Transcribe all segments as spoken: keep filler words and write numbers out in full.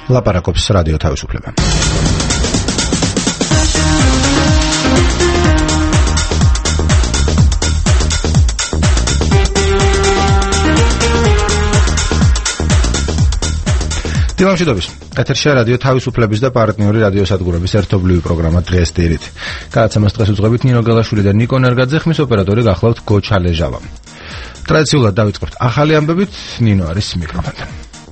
ლაპარაკობს რადიო თავისუფლება. დილამშვიდობის. ეთერშია რადიო თავისუფლების და პარტნიორი რადიოსადგურების ერთობლივი პროგრამა დღეს დილით. გადაცემას დღეს უძღვებით ნინო გელაშვილი და ნიკო ნერგაძე, ხმის ოპერატორი გახლავთ გოჩალეჟავა. ტრადიციულად დავიწყებთ ახალი ამბებით, ნინო არის მიკროფონთან.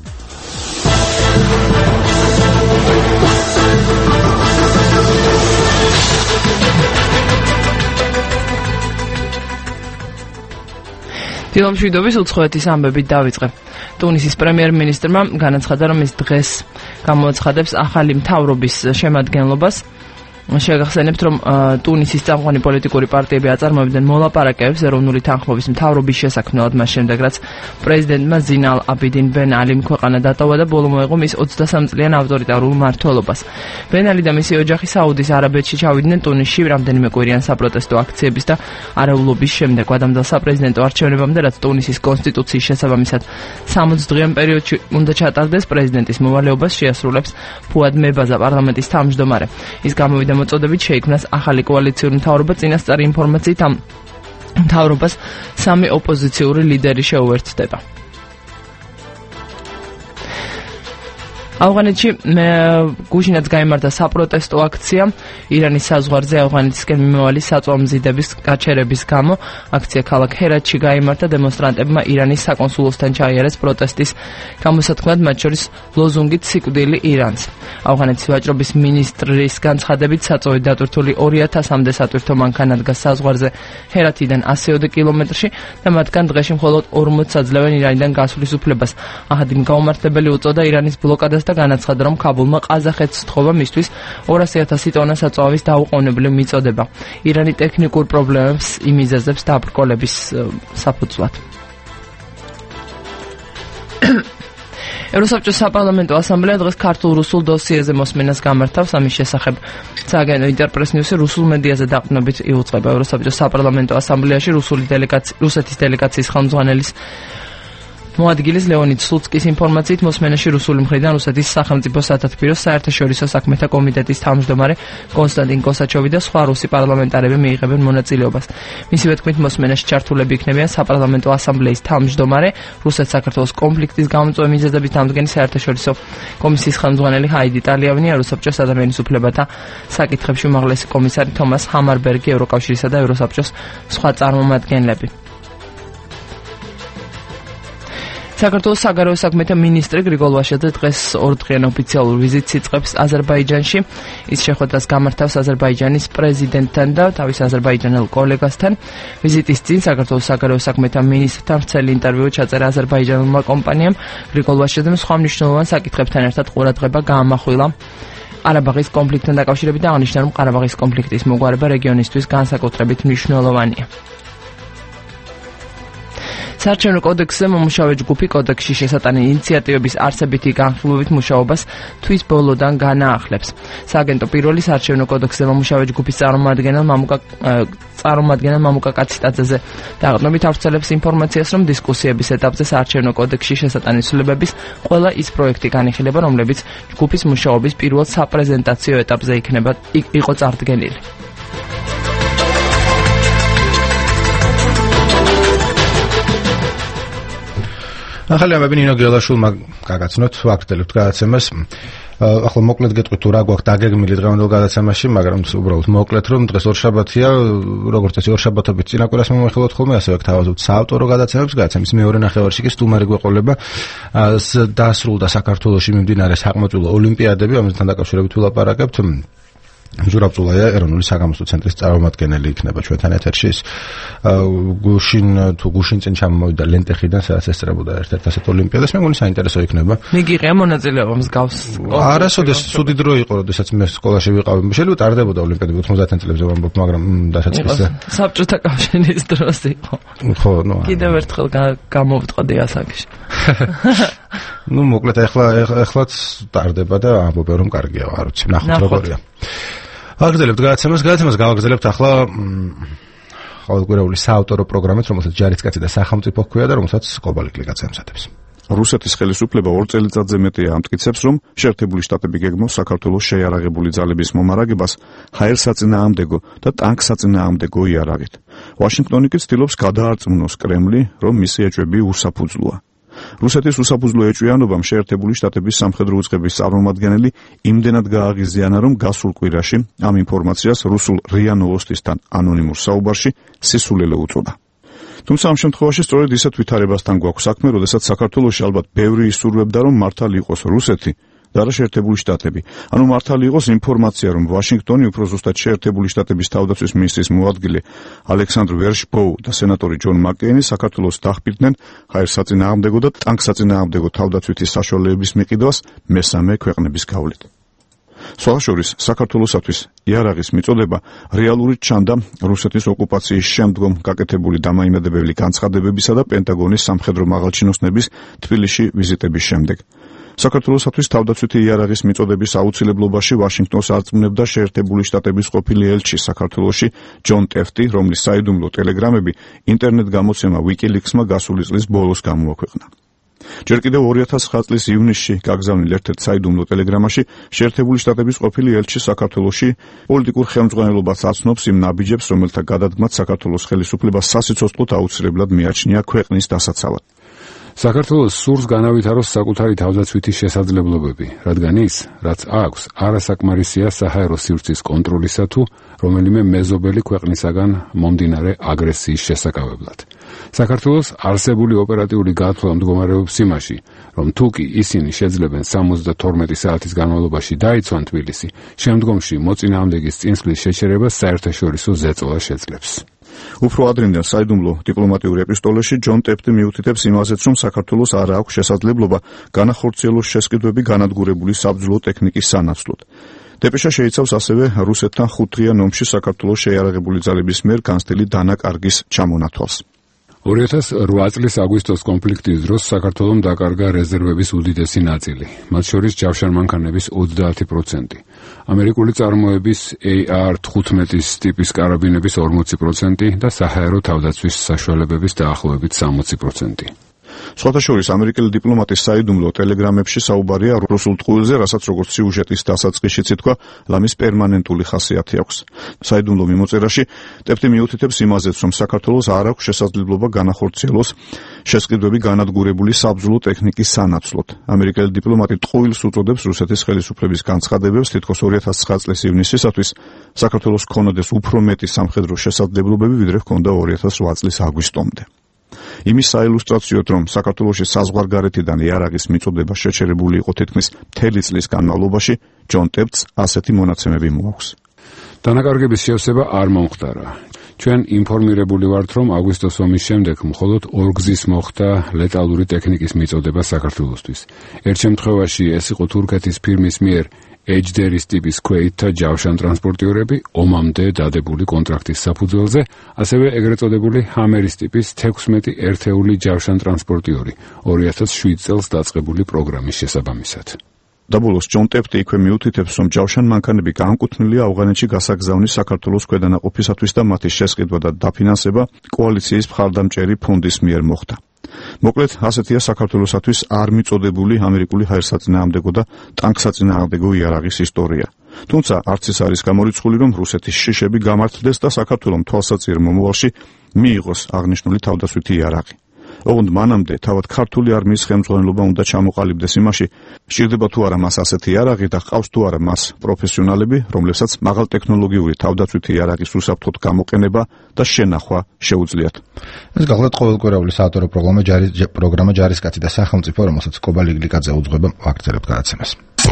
დილამშვიდობის უცხოეთის ამბებით დავიწყებ. ტუნისის პრემიერ-მინისტრმა განაცხადა, რომ ის დღეს გამოაცხადებს ახალი მთავრობის შემადგენლობას. შეგახსენებთ, რომ ტუნისის წამყვანი პოლიტიკური პარტიები აწარმოებდნენ მოლაპარაკებებს ეროვნული თანხმობის მთავრობის შესაქმნელად მას შემდეგ, რაც პრეზიდენტმა ზინალ აბიდინ ბენ ალიმ ქვეყანა დატოვა და ბოლო მოეღო მის ოცდასამ წლიან ავტორიტარულ მმართველობას. ბენ ალი და მისი ოჯახი საუდის არაბეთში ჩავიდნენ ტუნისში რამდენიმე კვირიან საპროტესტო აქციების და არეულობის შემდეგ ვადამდელ საპრეზიდენტო არჩევნებამდე, რაც ტუნისის კონსტიტუციის შესაბამისად სამოცი დღიან პერიოდში უნდა ჩატარდეს, პრეზიდენტის მოვალეობას შეასრულებს ფუად მებაზა, პარლამენტის თავმჯდომარე. ის გამოვიდა მოწოდებით შეიქმნას ახალი კოალიციური მთავრობა. წინასწარი ინფორმაციით ამ მთავრობას სამი ოპოზიციური ლიდერი შეუერთდება. ავღანეთში გუშინაც გაიმართა საპროტესტო აქცია ირანის საზღვარზე ავღანეთისკენ მიმავალი საწვავმზიდების გაჩერების გამო. აქცია ქალაქ ჰერათში გაიმართა, დემონსტრანტებმა ირანის საკონსულოსთან ჩაიარეს პროტესტის გამოსათქმად, მათ შორის ლოზუნგით სიკვდილი ირანს. ავღანეთის ვაჭრობის მინისტრის განცხადებით საწვავით დატვირთული ორი ათასამდე სატვირთო მანქანა დგას საზღვარზე ჰერათიდან ასიოდე კილომეტრში და მათგან დღეში მხოლოდ ორმოცი აძლევენ ირანიდან გასვლის უფლებას. აჰადიმ გაუმართლებელი უწოდა ირანის ბლოკადას და განაცხადა, რომ ქაბულმა ყაზახეთს სთხოვა მისთვის ორასი ათასი ტონა საწვავის დაუყოვნებლივ მიწოდება. ირანი ტექნიკურ პრობლემებს იმიზეზებს დაბრკოლების საფუძვლად. ევროსაბჭოს საპარლამენტო ასამბლეა დღეს ქართულ-რუსულ დოსიეზე მოსმენას გამართავს. ამის შესახებ სააგენტო ინტერპრეს ნიუსი რუსულ მედიაზე დაყრდნობით იუწყება. ევროსაბჭოს საპარლამენტო ასამბლეაში რუსული დელეგაცია, რუსეთის დელეგაციის ხელმძღვანელის მოადგილის ლეონიდ სლუცკის ინფორმაციით მოსმენაში რუსული მხრიდან რუსეთის სახელმწიფო სათათბირო საერთაშორისო საქმეთა კომიტეტის თავმჯდომარე კონსტანტინ კოსაჩოვი და სხვა რუსი პარლამენტარები მიიღებენ მონაწილეობას. მისივე თქმით, მოსმენაში ჩართულები იქნებიან საპარლამენტო ასამბლეის თავმჯდომარე, რუსეთ-საქართველოს კონფლიქტის გამომწვევი მიზეზების დამდგენი საერთაშორისო კომისიის ხელმძღვანელი ჰაიდი ტალიავინი, ევროსაბჭოს ადამიანის უფლებათა საკითხებში უმაღლესი კომისარი თომას ჰამარბერგი, ევროკავშირისა და ევროსაბჭოს სხვა წარმომადგენლები. საქართველოს საგარეო საქმეთა მინისტრი გრიგოლ ვაშაძე დღეს ორდღიან ოფიციალურ ვიზიტს იწყებს აზერბაიჯანში. ის შეხვედრას გამართავს აზერბაიჯანის პრეზიდენტთან და თავის აზერბაიჯანელ კოლეგასთან. ვიზიტის წინ საქართველოს საგარეო საქმეთა მინისტრთან ვრცელი ინტერვიუ ჩაწერა აზერბაიჯანულმა კომპანიამ. გრიგოლ ვაშაძემ სხვა მნიშვნელოვან საკითხებთან ერთად ყურადღება გაამახვილა ყარაბაღის კონფლიქტთან დაკავშირებით და აღნიშნა, რომ ყარაბაღის კონფლიქტის მოგვარება რეგიონისთვის განსაკუთრებით მნიშვნელოვანია. საარჩევნო კოდექსზე მომუშავე ჯგუფი კოდექსში შესატანი ინიციატივების არსებითი განხილვებით მუშაობას თვის ბოლოდან განაახლებს. სააგენტო პირველი საარჩევნო კოდექსზე მომუშავე ჯგუფის წარმომადგენელ მამუკა წარმომადგენელ მამუკა კაციტაძეზე დაყრდნობით ავრცელებს ინფორმაციას, რომ დისკუსიების ეტაპზე საარჩევნო კოდექსში შესატანის ცვლილებების ყველა ის პროექტი განიხილება, რომლებიც ჯგუფის მუშაობის პირველ საპრეზენტაციო ეტაპზე იქნება იყო წარდგენილი. ახალი ამბები ნინო გელაშვილმა გაგაცნოთ, ვაგრძელებთ გადაცემას. ახლა მოკლედ გეტყვით თუ რა გვაქვს დაგეგმილი დღევანდელ გადაცემაში, მაგრამ უბრალოდ მოკლედ, რომ დღეს ორშაბათია, როგორც წესი ორშაბათობით წინა კვირას მომეხელოთ ხოლმე, ასევე გთავაზობთ საავტორო გადაცემებს, გადაცემის მეორე ნახევარში კი სტუმარი გვეყოლება დასრულდა საქართველოში მიმდინარე საკმაყოფილო ოლიმპიადები, ამასთან დაკავშირებით ვილაპარაკებთ. Jurab Zulaia, ეროვნული საგამოსტო ცენტრის წარმომადგენელი იქნება ჩვენთან ეთერში. გუშინ თუ გუშინ წინ ჩამოვიდა ლენტეხიდან, სადაც ესწრებოდა ერთ-ერთ ასეთ ოლიმპიადას, მე მგონი საინტერესო იქნება. მიგიღია მონაწილეობა მსგავს. არასოდეს ცუდი დრო იყო, როდესაც მე სკოლაში ვიყავი. შეიძლება ტარდებოდა ოლიმპიადები ოცდაათი წლებზე ვამბობ, მაგრამ დასაწყისზე. საბჭოთა კავშირის დროს იყო. ხო, ნუ. კიდევ ერთხელ გამოვტყოდი ასაკში. ნუ მოკლედ ახლა ახლაც ტარდება და ამბობენ რომ კარგია, არ ვიცი, ნახოთ როგორია. ვაგრძელებთ გადაცემას, გადაცემას გავაგრძელებთ ახლა ყოველკვირეული საავტორო პროგრამით, რომელსაც ჯარისკაცი და სახელმწიფო ჰქვია და რომელსაც კობალიკლიაც ემზადებს. რუსეთის ხელისუფლება ორ წელიწადზე მეტია ამტკიცებს, რომ შეერთებული შტატები გეგმავს საქართველოს შეიარაღებული ძალების მომარაგებას ჰაერსაწინააღმდეგო და ტანკსაწინააღმდეგო იარაღით. ვაშინგტონი კი ცდილობს გადაარწმუნოს კრემლი, რომ მისი ეჭვები უსაფუძვლოა. რუსეთის უსაფუძვლო ეჭვიანობამ შეერთებული შტატების სამხედრო უწყების წარმომადგენელი იმდენად გააღიზიანა, რომ გასულ კვირაში ამ ინფორმაციას რუსულ რია ნოვოსტისთან ანონიმურ საუბარში სისულელე უწოდა. თუმცა ამ შემთხვევაში სწორედ ისეთ ვითარებასთან გვაქვს საქმე, როდესაც საქართველოში ალბათ ბევრი ისურვებდა, რომ მართალი იყოს რუსეთი და არა შეერთებული შტატები. ანუ მართალი იყოს ინფორმაცია, რომ ვაშინგტონი უფრო ზუსტად შეერთებული შტატების თავდაცვის მინისტრის მოადგილე ალექსანდრ ვერშბოუ და სენატორი ჯონ მაკეინი საქართველოს დახბირდნენ ჰაერსაწინააღმდეგო და ტანკსაწინააღმდეგო თავდაცვითი საშუალებების მიყიდვას მესამე ქვეყნების გავლით. სხვადასხვა საქართველოსათვის იარაღის მიწოდება რეალურად ჩანდა რუსეთის ოკუპაციის შემდგომ გაკეთებული დამაიმედებელი განცხადებებისა და პენტაგონის სამხედრო მაღალჩინოსნების თბილისში ვიზიტების შემდეგ. საქართველოსათვის თავდაცვითი იარაღის მიწოდების აუცილებლობაში ვაშინგტონს არწმუნებდა შეერთებული შტატების ყოფილი ელჩი საქართველოში ჯონ ტეფტი, რომლის საიდუმლო ტელეგრამები ინტერნეტ გამოცემა WikiLeaks-მა გასული წლის ბოლოს გამოაქვეყნა. ჯერ კიდევ ორი ათას ცხრა წლის ივნისში გაგზავნილ ერთ-ერთ საიდუმლო ტელეგრამაში შეერთებული შტატების ყოფილი ელჩი საქართველოში პოლიტიკურ ხელმძღვანელობას აცნობს იმ ნაბიჯებს, რომელთა გადადგმაც საქართველოს ხელისუფლებას სასიცოცხლოდ აუცილებლად მიაჩნია ქვეყნის დასაცავად. საქართველოს სურს განავითაროს საკუთარი თავდაცვითი შესაძლებლობები, რადგან ის, რაც აქვს, არასაკმარისია საჰაერო სივრცის კონტროლისა თუ რომელიმე მეზობელი ქვეყნისაგან მომდინარე აგრესიის შესაკავებლად. საქართველოს არსებული ოპერატიული გათვლა მდგომარეობს იმაში, რომ თუ კი ისინი შეძლებენ სამოცდათორმეტი საათის განმავლობაში დაიცვან თბილისი, შემდგომში მოწინააღმდეგის წინსვლის შეჩერებას საერთაშორისო ზეწოლა შეძლებს. უფრო ადრინდელ საიდუმლო დიპლომატიურ ეპისტოლეში ჯონ ტეფტი მიუთითებს იმაზეც, რომ საქართველოს არ აქვს შესაძლებლობა განახორციელოს შესყიდვები განადგურებული საბრძოლო ტექნიკის სანაცვლოდ. დეპეშა შეიცავს ასევე რუსეთთან ხუთდღიან ომში საქართველოს შეიარაღებული ძალების მიერ განცდილი დანაკარგის ჩამონათვალს. ორი ათას რვა წლის აგვისტოს კონფლიქტის დროს საქართველომ დაკარგა რეზერვების უდიდესი ნაწილი, მათ შორის ჯავშანმანქანების ოცდაათი პროცენტი, ამერიკული წარმოების A R თხუთმეტის ტიპის კარაბინების ორმოცი პროცენტი და საჰაერო თავდაცვის საშუალებების დაახლოებით სამოცი პროცენტი. სხვათა შორის ამერიკელი დიპლომატის საიდუმლო ტელეგრამებში საუბარია რუსულ ტყუილზე, რასაც როგორც სიუჟეტის დასაწყისშიც ითქვა, ლამის პერმანენტული ხასიათი აქვს. საიდუმლო მიმოწერაში ტეფტი მიუთითებს იმაზეც, რომ საქართველოს არ აქვს შესაძლებლობა განახორციელოს შესყიდვები განადგურებული საბრძოლო ტექნიკის სანაცვლოდ. ამერიკელი დიპლომატი ტყუილს უწოდებს რუსეთის ხელისუფლების განცხადებებს, თითქოს ორი ათას ცხრა წლის ივნისისათვის საქართველოს ჰქონოდეს უფრო მეტი სამხედრო შესაძლებლობები, ვიდრე ჰქონდა ორი ათას რვა წლის აგვისტომდე. იმის საილუსტრაციოდ, რომ საქართველოში საზღვარგარეთიდან იარაღის მიწოდება შეჩერებული იყო თითქმის მთელი წლის განმავლობაში, ჯონ ტეფტს ასეთი მონაცემები მოაქვს. დანაკარგების შევსება არ მომხდარა. ჩვენ ინფორმირებული ვართ, რომ აგვისტოს ომის შემდეგ მხოლოდ ორ გზის მოხდა ლეტალური ტექნიკის მიწოდება საქართველოსთვის. ერთ შემთხვევაში ეს იყო თურქეთის ფირმის მიერ ეჯდერის ტიპის ქვეითთა ჯავშან ტრანსპორტიორები ომამდე დადებული კონტრაქტის საფუძველზე, ასევე ეგრეთ წოდებული ჰამერის ტიპის თექვსმეტი ერთეული ჯავშან ტრანსპორტიორი ორი ათას შვიდ წელს დაწყებული პროგრამის შესაბამისად. დაბოლოს ჯონ ტეფტი იქვე მიუთითებს, რომ ჯავშან მანქანები განკუთვნილია ავღანეთში გასაგზავნის საქართველოს ქვედანაყოფისათვის და მათი შესყიდვა და დაფინანსება კოალიციის მხარდამჭერი ფონდის მიერ მოხდა. მოკლედ, ასეთია საქართველოსათვის არ მიწოდებული ამერიკული ჰაერსაწინააღმდეგო და ტანკსაწინააღმდეგო იარაღის ისტორია. თუმცა არც ის არის გამორიცხული, რომ რუსეთის შიშები გამართლდეს და საქართველოს თვალსაჩინო მომავალში მიიღოს აღნიშნული თავდაცვითი იარაღი. ოღონდ მანამდე თავად ქართული არმიის ხელმძღვანელობა უნდა ჩამოყალიბდეს იმაში, სჭირდება თუ არა მას ასეთი იარაღი და ყავს თუ არა მას პროფესიონალები, რომლებსაც მაღალტექნოლოგიური თავდაცვითი იარაღის უსაფრთხოდ გამოყენება და შენახვა შეუძლიათ. ეს გახლავთ ყოველკვირეული საავტორო პროგრამა ჯარის პროგრამა ჯარისკაცი და სახელმწიფო, რომელსაც კობალი გლიკაძე უძღვება, ვაგრძელებთ გადაცემას.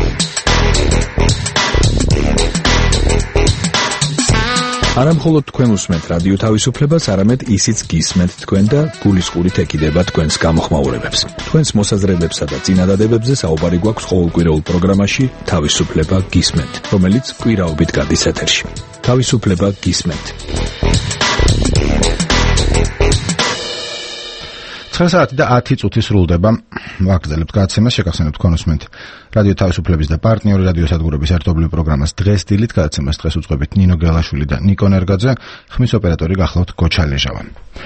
არა მხოლოდ თქვენ უსმენთ რადიო თავისუფლებას, არამედ ისიც გისმენთ თქვენ და გულისყურით ეკიდება თქვენს გამოხმაურებებს. თქვენს მოსაზრებებსა და წინადადებებზე საუბარი გვაქვს ყოველკვირეულ პროგრამაში თავისუფლება გისმენთ, რომელიც კვირაობით გადის ეთერში. თავისუფლება გისმენთ. ცხრა საათი და ათი წუთი სრულდება. ვაგრძელებთ გადაცემას, შეგახსენებთ თქვენ უსმენთ რადიო თავისუფლების და პარტნიორი რადიოსადგურების ერთობლივ პროგრამას დღეს დილით. გადაცემას დღეს უძღვებით ნინო გელაშვილი და ნიკო ნერგაძე, ხმის ოპერატორი გახლავთ გოჩა ლეჟავა.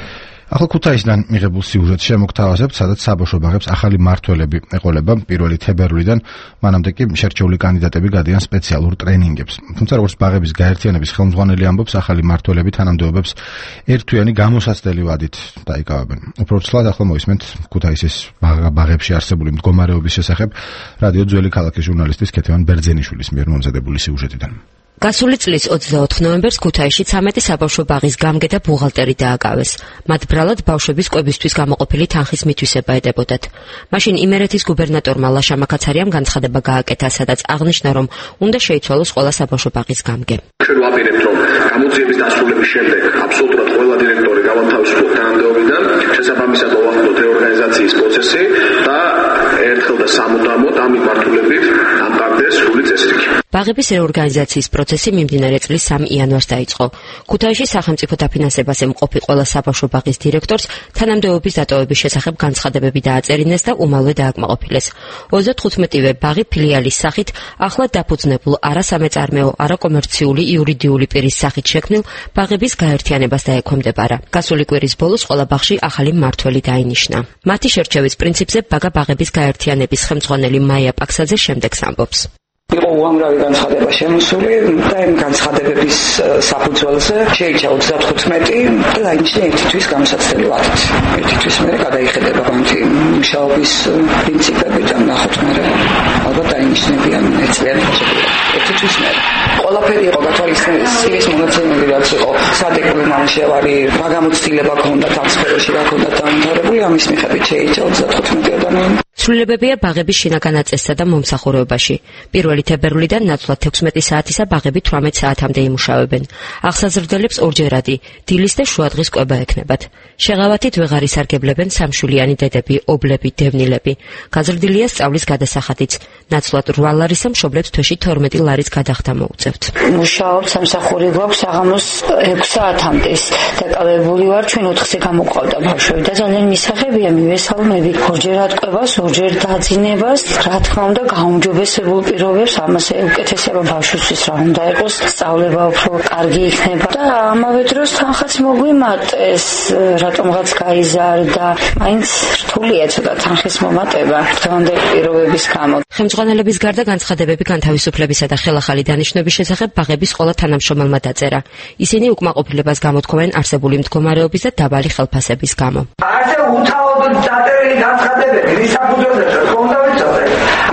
ახლა ქუთაისიდან მიღებულ სიუჟეტს შემოგთავაზებთ, სადაც საბავშვო ბაღებს ახალი მმართველები ეყოლება. პირველი თებერვლიდან მანამდე კი შერჩეული კანდიდატები გადიან სპეციალურ ტრენინგებს. თუმცა როგორც ბაღების გაერთიანების ხელმძღვანელი ამბობს, ახალი მმართველები თანამდებობებს ერთთვიანი გამოსაცდელი ვადით დაიკავებენ. უფრო ცვლად ახლა მოისმენთ ქუთაისის ბაღებში არსებული მდგომარეობის შესახებ რადიო ძველი ქალაქის ჟურნალისტის ქეთევან ბერძენიშვილის მიერ მომზადებული სიუჟეტიდან. გასული წლის ოცდაოთხ ნოემბერს ქუთაისში ცამეტი საბავშვო ბაღის გამგე და ბუღალტერი დააკავეს. მათ ბრალად ბავშვების კვებისთვის გამოყოფილი თანხის მითვისება ედებოდათ. მაშინ იმერეთის გუბერნატორმა ლაშა მაკაცარიამ განცხადება გააკეთა, სადაც აღნიშნა, რომ უნდა შეიცვალოს ყველა საბავშვო ბაღის გამგე. ჩვენ ვაპირებთ, რომ გამოძიების დასრულების შემდეგ აბსოლუტურად ყველა დირექტორი გავანთავისუფლოთ თანამდებობიდან, შესაბამისად მოვახდინოთ რეორგანიზაციის პროცესი და ერთხელ და სამუდამოდ ამ მიმართულებით ამყარდეს სრული წესრიგი. ბაღების რეორგანიზაციის პროცესი მიმდინარე წლის სამი იანვარს დაიწყო. ქუთაისში სახელმწიფო დაფინანსებას ემყოფი ყველა საბავშვო ბაღის დირექტორს თანამდებობის დატოვების შესახებ განცხადებები დააწერინეს და უმალვე დააკმაყოფილეს. ოცდათხუთმეტივე ბაღი ფილიალის სახით ახლა დაფუძნებულ არასამეწარმეო, არაკომერციული იურიდიული პირის სახით შექმნილ ბაღების გაერთიანებას დაექვემდებარა. გასული კვირის ბოლოს ყველა ბაღში ახალი მმართველი დაინიშნა. მათი შერჩევის პრინციპზე ბაგა ბაღების გაერთიანების ხელმძღვანელი მაია პაქსაძე შემდეგს ამბობს. იყო უამრავი განცხადება შემოსული და იმ განცხადებების საფუძველზე შეიჭრა ოცდათხუთმეტი და დაინიშნა ერთი თვის გამოსაცდელი ვადით. ერთი თვის მერე გადაიხედება ბანკი მუშაობის პრინციპები და ნახოთ მერე ალბათ დაინიშნებიან ერთწლიანი პროცედურა. ერთი თვის მერე ყველაფერი იყო გათვალისწინებული, სილის მონაცემები რაც იყო სადეკლო ნამუშევარი, რა გამოცდილება ქონდა ამ სფეროში, რა ქონდა დამთავრებული, ამის მიხედვით შეიჭრა ოცდათხუთმეტი ადამიანი. ცვლილებებია ბაღების შინაგან აწესსა და მომსახურებაში. პირველი თებერვლიდან ნაცვლად ექვსმეტი საათისა ბაღები თვრამეტ საათამდე იმუშავებენ. აღსაზრდელებს ორჯერადი, დილის და შუადღის კვება ექნებათ. შეღავათით ვეღარ ისარგებლებენ სამშვილიანი დედები, ობლები, დევნილები. გაზრდილია სწავლის გადასახადიც. ნაცვლად რვა ლარისა მშობლებს თვეში თორმეტი ლარის გადახდა მოუწევთ. მუშაობ სამსახური გვაქვს საღამოს ექვს საათამდე. დაკავებული ვარ, ჩვენ ოთხზე გამოყვავდა ბავშვები და ძალიან მისაღებია მივესალმები ორჯერად კვებას, ორჯერ დაძინებას, რა თქმა უნდა, გაუმჯობესებულ პირობებს, ამას უკეთესება ბავშვისთვის რა უნდა იყოს, სწავლება უფრო კარგი იქნება და ამავე დროს თანხაც მოგვიმატეს, რატომღაც გაიზარდა, მაინც რთულია ცოტა თანხის მომატება დღევანდელი პირობების გამო. ხელმძღვანელების გარდა განცხადებები განთავისუფლებისა და ხელახალი დანიშნების შესახებ ბაღების ყველა თანამშრომელმა დაწერა. ისინი უკმაყოფილებას გამოთქვამენ არსებული მდგომარეობის და დაბალი ხელფასების გამო. ასე უთავოდ დაწერილი განცხადებები რის საფუძველზე ხონდა ვიცოდე.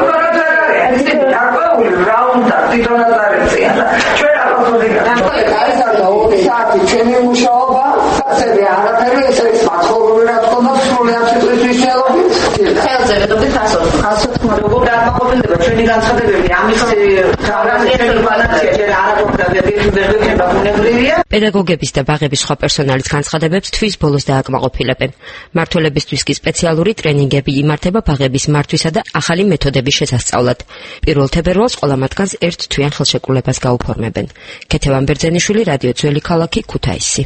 რა უნდა თვითონაც არიწია და ჩვენ აღარ გაიზარდა ორი საათი ჩემი მუშაობა ასები არაფერი ესე მაცხოვრებელი რა თქმა სრულიად სიტყვის შეალობი ხელზე ვეტობით ასო ასო თქმა როგორ დააკმაყოფილდება ჩვენი განცხადებები ამის განსაკუთრებია პედაგოგების და ბაღების სხვა პერსონალის განცხადებებს თვის ბოლოს დააკმაყოფილებენ. მმართველებისთვის კი სპეციალური ტრენინგები იმართება ბაღების მართვისა და ახალი მეთოდების შესასწავლად. პირველ თებერვალს ყველა მათგანს ერთ თვიან ხელშეკრულებას გაუფორმებენ. ქეთევან ბერძენიშვილი, რადიო ძველი ქალაქი, ქუთაისი.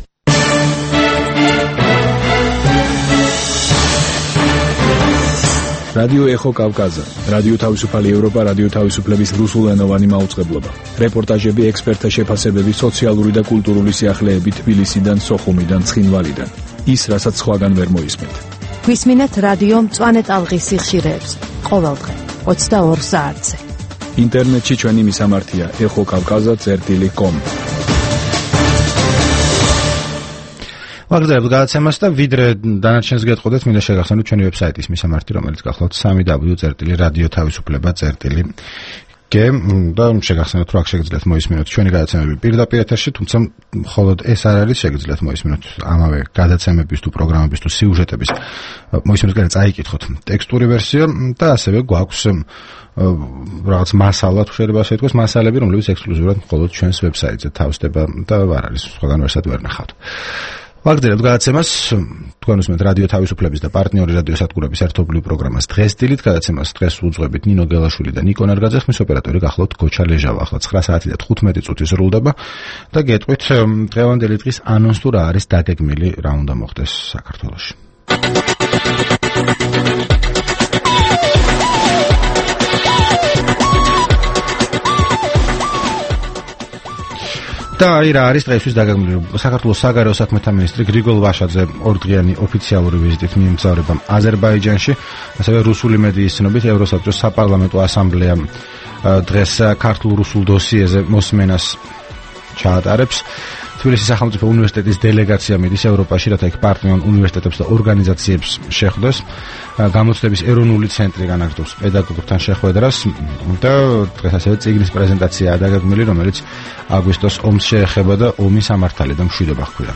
რადიო ეხო კავკაზა, რადიო თავისუფალი ევროპა, რადიო თავისუფლების რუსულენოვანი მაუწყებლობა. რეპორტაჟები, ექსპერტთა შეფასებები, სოციალური და კულტურული სიახლეები თბილისიდან, სოხუმიდან, ცხინვალიდან. ის, რასაც სხვაგან ვერ მოისმენთ. გვისმინეთ რადიო მწვანე ტალღის სიხშირეებს ყოველდღე ოცდაორ საათზე. ინტერნეტში ჩვენი მისამართია ეხო კავკაზა წერტილი კომ. ვაგრძელებთ გადაცემას და ვიდრე დანარჩენს გეტყოდეთ, მინდა შეგახსენოთ ჩვენი ვებსაიტის მისამართი, რომელიც გახლავთ სამი დაბლიუ წერტილი რადიო თავისუფლება წერტილი გე და შეგახსენოთ, რომ აქ შეგიძლიათ მოისმინოთ ჩვენი გადაცემები პირდაპირ ეთერში, თუმცა მხოლოდ ეს არ არის, შეგიძლიათ მოისმინოთ ამავე გადაცემების თუ პროგრამების თუ სიუჟეტების მოისმინოთ, კიდე წაიკითხოთ ტექსტური ვერსია და ასევე გვაქვს რაღაც მასალა, თუ შეიძლება ასე ითქვას, მასალები, რომლებიც ექსკლუზიურად მხოლოდ ჩვენს ვებსაიტზე თავსდება და არ არის სხვაგან ვერსად ვერ ნახავთ. ვაგრძელებთ გადაცემას, თქვენ უსმენთ რადიო თავისუფლების და პარტნიორი რადიოსადგურების ერთობლივ პროგრამას დღეს დილით. გადაცემას დღეს უძღვებით ნინო გელაშვილი და ნიკო ნარგაძე, ხმის ოპერატორი გახლავთ გოჩა ლეჟავა. ახლა ცხრა საათი და თხუთმეტი წუთი სრულდება და გეტყვით დღევანდელი დღის ანონს თუ რა არის დაგეგმილი, რა უნდა მოხდეს საქართველოში. და აი რა არის დღეისთვის დაგეგმილი, საქართველოს საგარეო საქმეთა მინისტრი გრიგოლ ვაშაძე ორდღიანი ოფიციალური ვიზიტით მიემგზავრება აზერბაიჯანში, ასევე რუსული მედიის ცნობით ევროსაბჭოს საპარლამენტო ასამბლეა დღეს ქართულ-რუსულ დოსიეზე მოსმენას ჩაატარებს. თბილისის სახელმწიფო უნივერსიტეტის დელეგაცია მიდის ევროპაში, რათა იქ პარტნიორ უნივერსიტეტებს და ორგანიზაციებს შეხვდეს. გამოცდების ეროვნული ცენტრი განაგრძობს პედაგოგებთან შეხვედრას და დღეს ასევე წიგნის პრეზენტაციაა დაგეგმილი, რომელიც აგვისტოს ომს შეეხება და ომის ამართალი და მშვიდობა ჰქვია.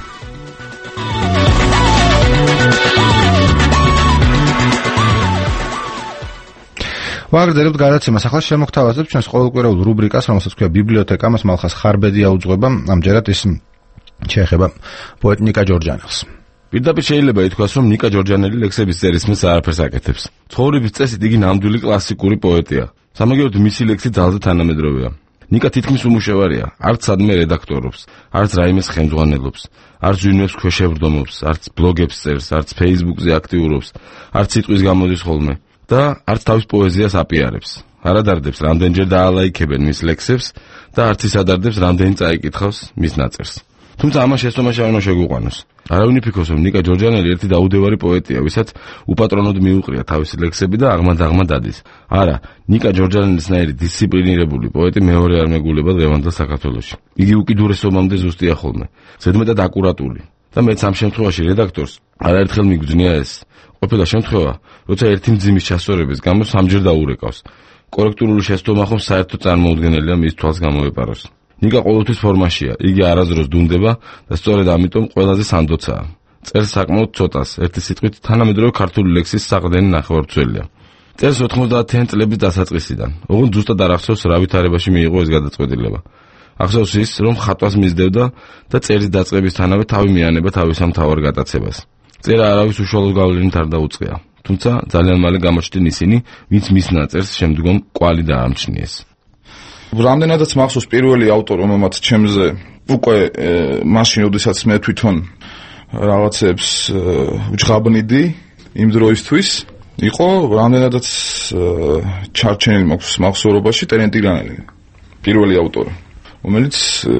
ვაგრძელებთ გადაცემას. ახლა შემოგთავაზებთ ჩვენს ყოველკვირეულ რუბრიკას, რომელსაც ქვია ბიბლიოთეკა, მას მალხას ხარბედია უძღვება. ამჯერად ის შეეხება პოეტ ნიკა ჯორჯანელს. პირდაპირ შეიძლება ითქვას, რომ ნიკა ჯორჯანელი ლექსების წერისმეს არაფერს აკეთებს. ცხოვრების წესით იგი ნამდვილი კლასიკური პოეტია. სამაგიეროდ მისი ლექსი ძალზე თანამედროვეა. ნიკა თითქმის უმუშევარია, არც სადმე რედაქტორობს, არც რაიმეს ხელმძღვანელობს, არც ჟურნალებს ქვეშევრდომობს, არც ბლოგებს წერს, არც ფეისბუქზე აქტიურობს, არც სიტყვის გამოდის ხოლმე და არც თავის პოეზიას აპიარებს. არ ადარდებს, რამდენჯერ დაალაიქებენ მის ლექსებს და არც ის ადარდებს, რამდენი წაიკითხავს მის ნაწერს. თუმცა ამას შესწომაში არ უნდა შეგვიყვანოს. არავინ იფიქროს, რომ ნიკა ჯორჯანელი ერთი დაუდევარი პოეტია, ვისაც უპატრონოდ მიუყრია თავისი ლექსები და აღმად-აღმად დადის. არა, ნიკა ჯორჯანელისნაირი დისციპლინირებული პოეტი მეორე არ მეგულება დღევანდელ საქართველოში. იგი უკიდურესობამდე ზუსტია ხოლმე, ზედმეტად აკურატული. და მეც ამ შემთხვევაში რედაქტორს არაერთხელ მიგვძნია ეს. ყოფილა შემთხვევა, როცა ერთი მძიმის ჩასწორების გამო სამჯერ დაურეკავს. კორექტული შეცდომა ხომ საერთოდ წარმოუდგენელია მის თვალს გამოეპაროს. ნიკა ყოველთვის ფორმაშია, იგი არასდროს დუმდება და სწორედ ამიტომ ყველაზე სანდოცაა. წერს საკმაოდ ცოტას, ერთი სიტყვით თანამედროვე ქართული ლექსის საყრდენი ნახევარწველია. წერს ოთხმოცდაათიანი წლების დასაწყისიდან, ოღონდ ზუსტად არ ახსოვს რა ვითარებაში მიიღო ეს გადაწყვეტილება. ახსოვს ის, რომ ხატვას მისდევდა და წერის დაწყებისთანავე თავი მიანება თავის ამ მთავარ გატაცებას. წერა არავის უშუალო გავლენით არ დაუწყია, თუმცა ძალიან მალე გამოჩნდნენ ისინი, ვინც მის ნაწერს შემდგომ კვალი დაამჩნიეს. რამდენადაც მახსოვს პირველი ავტორი, რომელმაც ჩემზე უკვე მაშინ, როდესაც მე თვითონ რაღაცებს ვჯღაბნიდი იმ დროისთვის, იყო რამდენადაც ჩარჩენილი მაქვს მახსოვრობაში ტერენტი გრანელი. პირველი ავტორი, რომელიც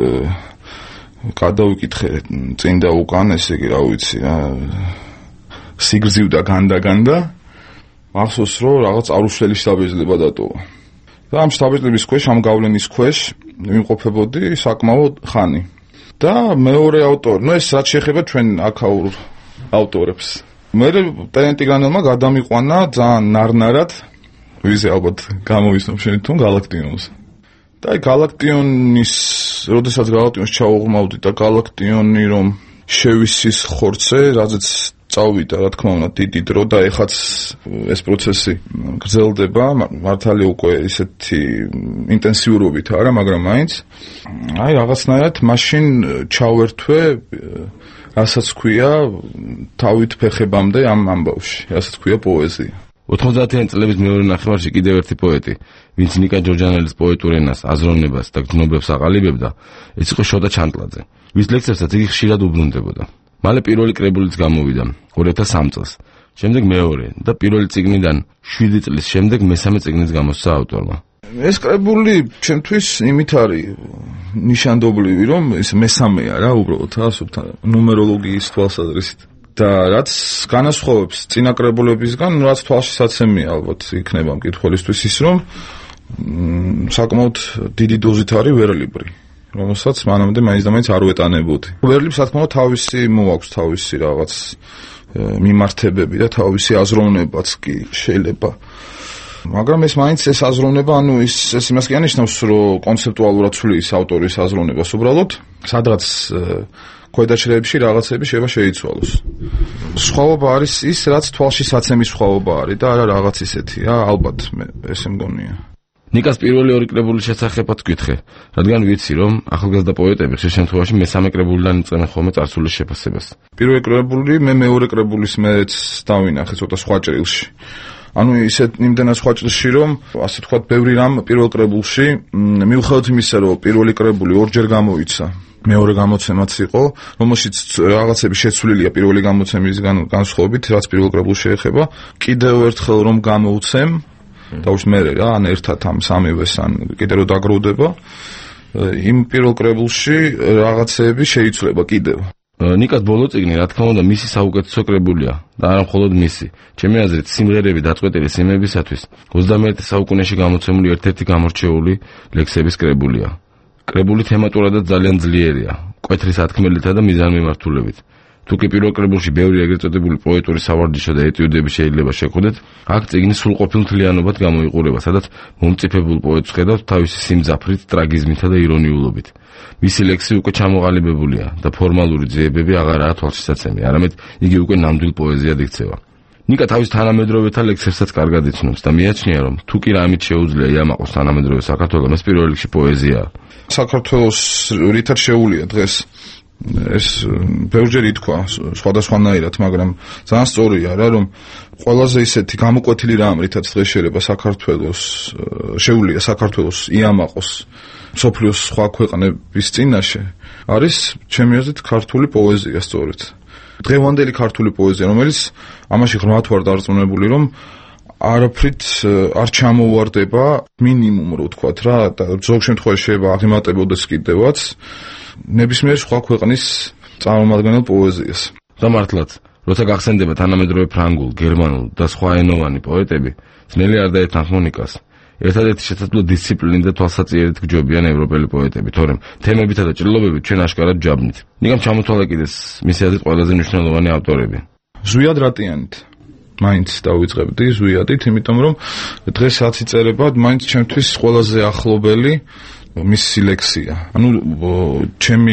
გადავიკითხე წინ და უკან, ესე იგი, რა ვიცი, სიგრძივდა განდაგანდა, მახსოვს, რომ რაღაც არუშელი შტაბეჭდება დატოვა. და ამ შტაბეჭდების ქვეშ, ამ გავლენის ქვეშ ვიმყოფებოდი საკმაოდ ხანი. და მეორე ავტორი, ну ეს რაც შეეხება ჩვენ აქაურ ავტორებს. მე ტერენტი გრანელმა გადამიყვანა ძალიან ნარნარად, ვიზე ალბათ გამოვისნობ შენ თვითონ გალაქტიონს. და აი გალაქტიონის, როდესაც გალაქტიონს ჩაუღმავდი და გალაქტიონი რომ შევისის ხორცე, რაზეც წავიდა, რა თქმა უნდა, დიდი დრო და ეხაც ეს პროცესი გრძელდება, მართალია უკვე ისეთი ინტენსიურობით არა, მაგრამ მაინც აი რაღაცნაირად მაშინ ჩავერთვე, რასაც ქვია თავით ფეხებამდე ამ ამბავში, რასაც ქვია პოეზია. ოთხმოცდაათიანი წლების მეორე ნახევარში კიდევ ერთი პოეტი, ვინც ნიკა ჯორჯანელის პოეტურ ენას, აზროვნებას და გრძნობებს აყალიბებდა, ეს იყო შოდა ჩანტლაძე, ვის ლექსებსაც იგი ხშირად უბრუნდებოდა. მალე პირველი კრებულიც გამოვიდა ორი ათას სამი წელს, შემდეგ მეორე და პირველი წიგნიდან შვიდი წლის შემდეგ მესამე წიგნიც გამოსცა ავტორმა. ეს კრებული ჩემთვის იმით არის ნიშანდობლივი, რომ ეს მესამეა რა, უბრალოდ ასობთან ნუმეროლოგიის თვალსაზრისით. და რაც განასხვავებს წინა კრებულებისგან, რაც თვალშისაცემია ალბათ იქნება მკითხველისთვის ის, რომ საკმაოდ დიდი დოზით არის ვერლიბრი, რომელსაც მანამდე მაინც და მაინც არ ვეტანებოდი. ვერლიბს რა თქმა უნდა თავისი მოაქვს, თავისი რაღაც მიმართებები და თავისი აზროვნებაც კი შეიძლება. მაგრამ ეს მაინც ეს აზროვნება, ანუ ის ეს იმას კი ანიშნავს, რომ კონცეპტუალურად ცვლის ავტორის აზროვნებას უბრალოდ, სადღაც ქვედაჭრეებში რაღაცები შეიძლება შეიცვალოს. სხვაობა არის ის, რაც თვალშისაცემის სხვაობა არის და არა რაღაც ისეთია, ალბათ მე ესე მგონია. ნიკას პირველი ორი კრებულის შესახებაც გითხე, რადგან ვიცი, რომ ახალგაზრდა პოეტები ხშირ შემთხვევაში მესამე კრებულიდან იწყებენ ხოლმე წარსულის შეფასებას. პირველი კრებული, მე მეორე კრებულის მეც დავინახე ცოტა სხვა ჭრილში. ანუ ისეთ იმდენად სხვა ჭრილში, რომ ასე თქვათ, ბევრი რამ პირველ კრებულში, მიუხედავად იმისა, რომ პირველი კრებული ორჯერ გამოიცა, მეორე გამოცემაც იყო, რომელშიც რაღაცები შეცვლილია პირველი გამოცემისგან განსხვავებით, რაც პირველ კრებულს შეეხება, კიდევ ერთხელ რომ გამოვცემ, და უშ მე რა, ან ერთად ამ სამივეს ან კიდე რომ დაგროვდება, იმ პირველ კრებულში რაღაცეები შეიცვლება კიდევ. ნიკას ბოლო წიგნი, რა თქმა უნდა, მისი საუკეთესო კრებულია და არა მხოლოდ მისი. ჩემი აზრით, სიმღერები დაწყვეტილი სიმებისათვის ოცდამეერთე საუკუნეში გამოცემული ერთ-ერთი გამორჩეული ლექსების კრებულია. კრებული თემატურადაც ძალიან ძლიერია, მკვეთრი სათქმელითა და მიზანმიმართულებით. თუკი პირველ კრებულში ბევრი ეგრეთ წოდებული პოეტური სავარჯიშო და ეტიუდები შეიძლება შეხვდეთ, აქ წიგნი სრულყოფილ მთლიანობად გამოიყურება, სადაც მომწიფებულ პოეტს ხედავთ თავისი სიმძაფრით, ტრაგიზმითა და ირონიულობით. მისი ლექსი უკვე ჩამოყალიბებულია და ფორმალური ძიებები აღარაა თვალშისაცემი, არამედ იგი უკვე ნამდვილ პოეზიად იქცევა. ნიკა თავის თანამედროვეთა ლექსებსაც კარგად იცნობს და მიაჩნია, რომ თუ კი რამით შეუძლია იამაყოს თანამედროვე საქართველოს, ეს პირველ რიგში პოეზიაა. საქართველოს რითად შეუულია დღეს ეს ბევრჯერ ითქვა სხვადასხვანაირად, მაგრამ ძალიან სწორია რა, რომ ყველაზე ისეთი გამოკვეთილი რამ, რითაც დღეს შეიძლება საქართველოს შეუულია საქართველოს იამაყოს მსოფლიოს სხვა ქვეყნების წინაშე, არის ჩემი აზრით ქართული პოეზია სწორედ. დღევანდელი ქართული პოეზია, რომელიც ამაში ღრმად ვარ დარწმუნებული, რომ არაფრით არ ჩამოუვარდება მინიმუმ რო ვთქვათ რა, და ზოგ შემთხვევაში შეიძლება აღემატებოდეს კიდევაც ნებისმიერ სხვა ქვეყნის წარმომადგენელ პოეზიას. გამართლაც, როცა გახსენდება თანამედროვე ფრანგულ, გერმანულ და სხვა ენოვანი პოეტები, ძნელი არ დაეთანხმო ნიკას. ერთადერთი შესაძლო დისციპლინით და თვალსაჩინით გჯობიან ევროპელი პოეტები, თორემ თემებითა და ჭრილობებით ჩვენ აშკარად ჯაბნით. ნიკამ ჩამოთვალა კიდეს მისი აზრით ყველაზე მნიშვნელოვანი ავტორები. ზვიად რატიანით მაინც დავიწყებდი ზვიადით, იმიტომ რომ დღეს რაც იწერება, მაინც ჩემთვის ყველაზე ახლობელი მისი ლექსია. ანუ ჩემი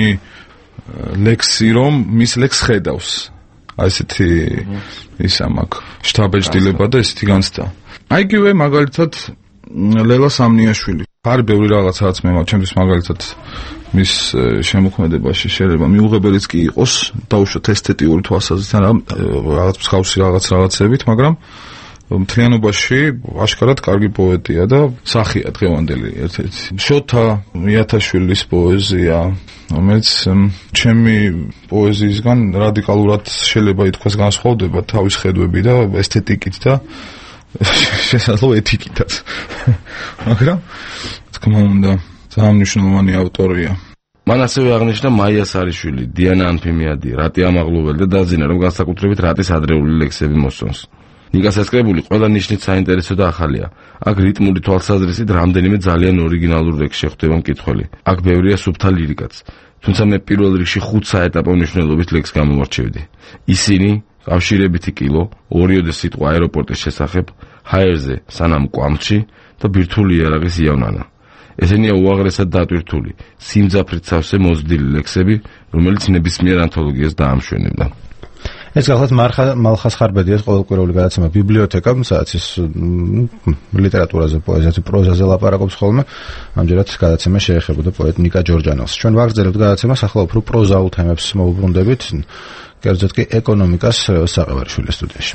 ლექსი რომ მის ლექს ხედავს. აი ესეთი ის ამაკ შტაბეჭდილება და ესეთი განცდა. აი იგივე მაგალითად ლელა სამნიაშვილი. არ ბევრი რაღაცაც მე ჩემთვის მაგალითად მის შემოქმედებაში შეიძლება მიუღებელიც კი იყოს, დაუშვათ ესთეტიური თვალსაზრისით ან რაღაც მსგავსი რაღაც რაღაცებით, მაგრამ მთლიანობაში აშკარად კარგი პოეტია და სახია დღევანდელი ერთ-ერთი. შოთა მიათაშვილის პოეზია, რომელიც ჩემი პოეზიისგან რადიკალურად შეიძლება ითქვას განსხვავდება თავის ხედვები და ესთეტიკით და შესაძლოა ეთიკითაც. მაგრამ თქმა უნდა, ძალიან მნიშვნელოვანი ავტორია. მან ასევე აღნიშნა მაია სარიშვილი, დიანა ანფიმიადი, რატი ამაღლოველი და დაძინა, რომ განსაკუთრებით რატის ადრეული ლექსები მოსწონს. ნიკას ეს კრებული ყველა ნიშნით საინტერესო და ახალია. აქ რიტმული თვალსაზრისით რამდენიმე ძალიან ორიგინალურ ლექსში ხვდება მკითხველი. აქ ბევრია სუფთა ლირიკაც, თუმცა მე პირველ რიგში ხუთ საეტაპო მნიშვნელობით ლექსს გამოვარჩევდი. ისინი კავშირებითი კილო, ორიოდე სიტყვა აეროპორტის შესახებ, ჰაერზე სანამ კვამჩი და ბირთვული იარაღის იავნანა. ესენია უაღრესად დატვირთული, სიმძაფრით სავსე მოზრდილი ლექსები, რომელიც ნებისმიერ ანთოლოგიას დაამშვენებდა. ეს გახლავთ მალხას ხარბედიას ყოველკვირეული გადაცემა ბიბლიოთეკა, სადაც ის ლიტერატურაზე, პოეზიაზე, პროზაზე ლაპარაკობს ხოლმე. ამჯერად გადაცემა შეეხებოდა პოეტ ნიკა ჯორჯანელს. ჩვენ ვაგრძელებთ გადაცემას, ახლა უფრო პროზაულ თემებს მოვუბრუნდებით, კერძოდ კი ეკონომიკას საყევარიშვილის სტუდიაში.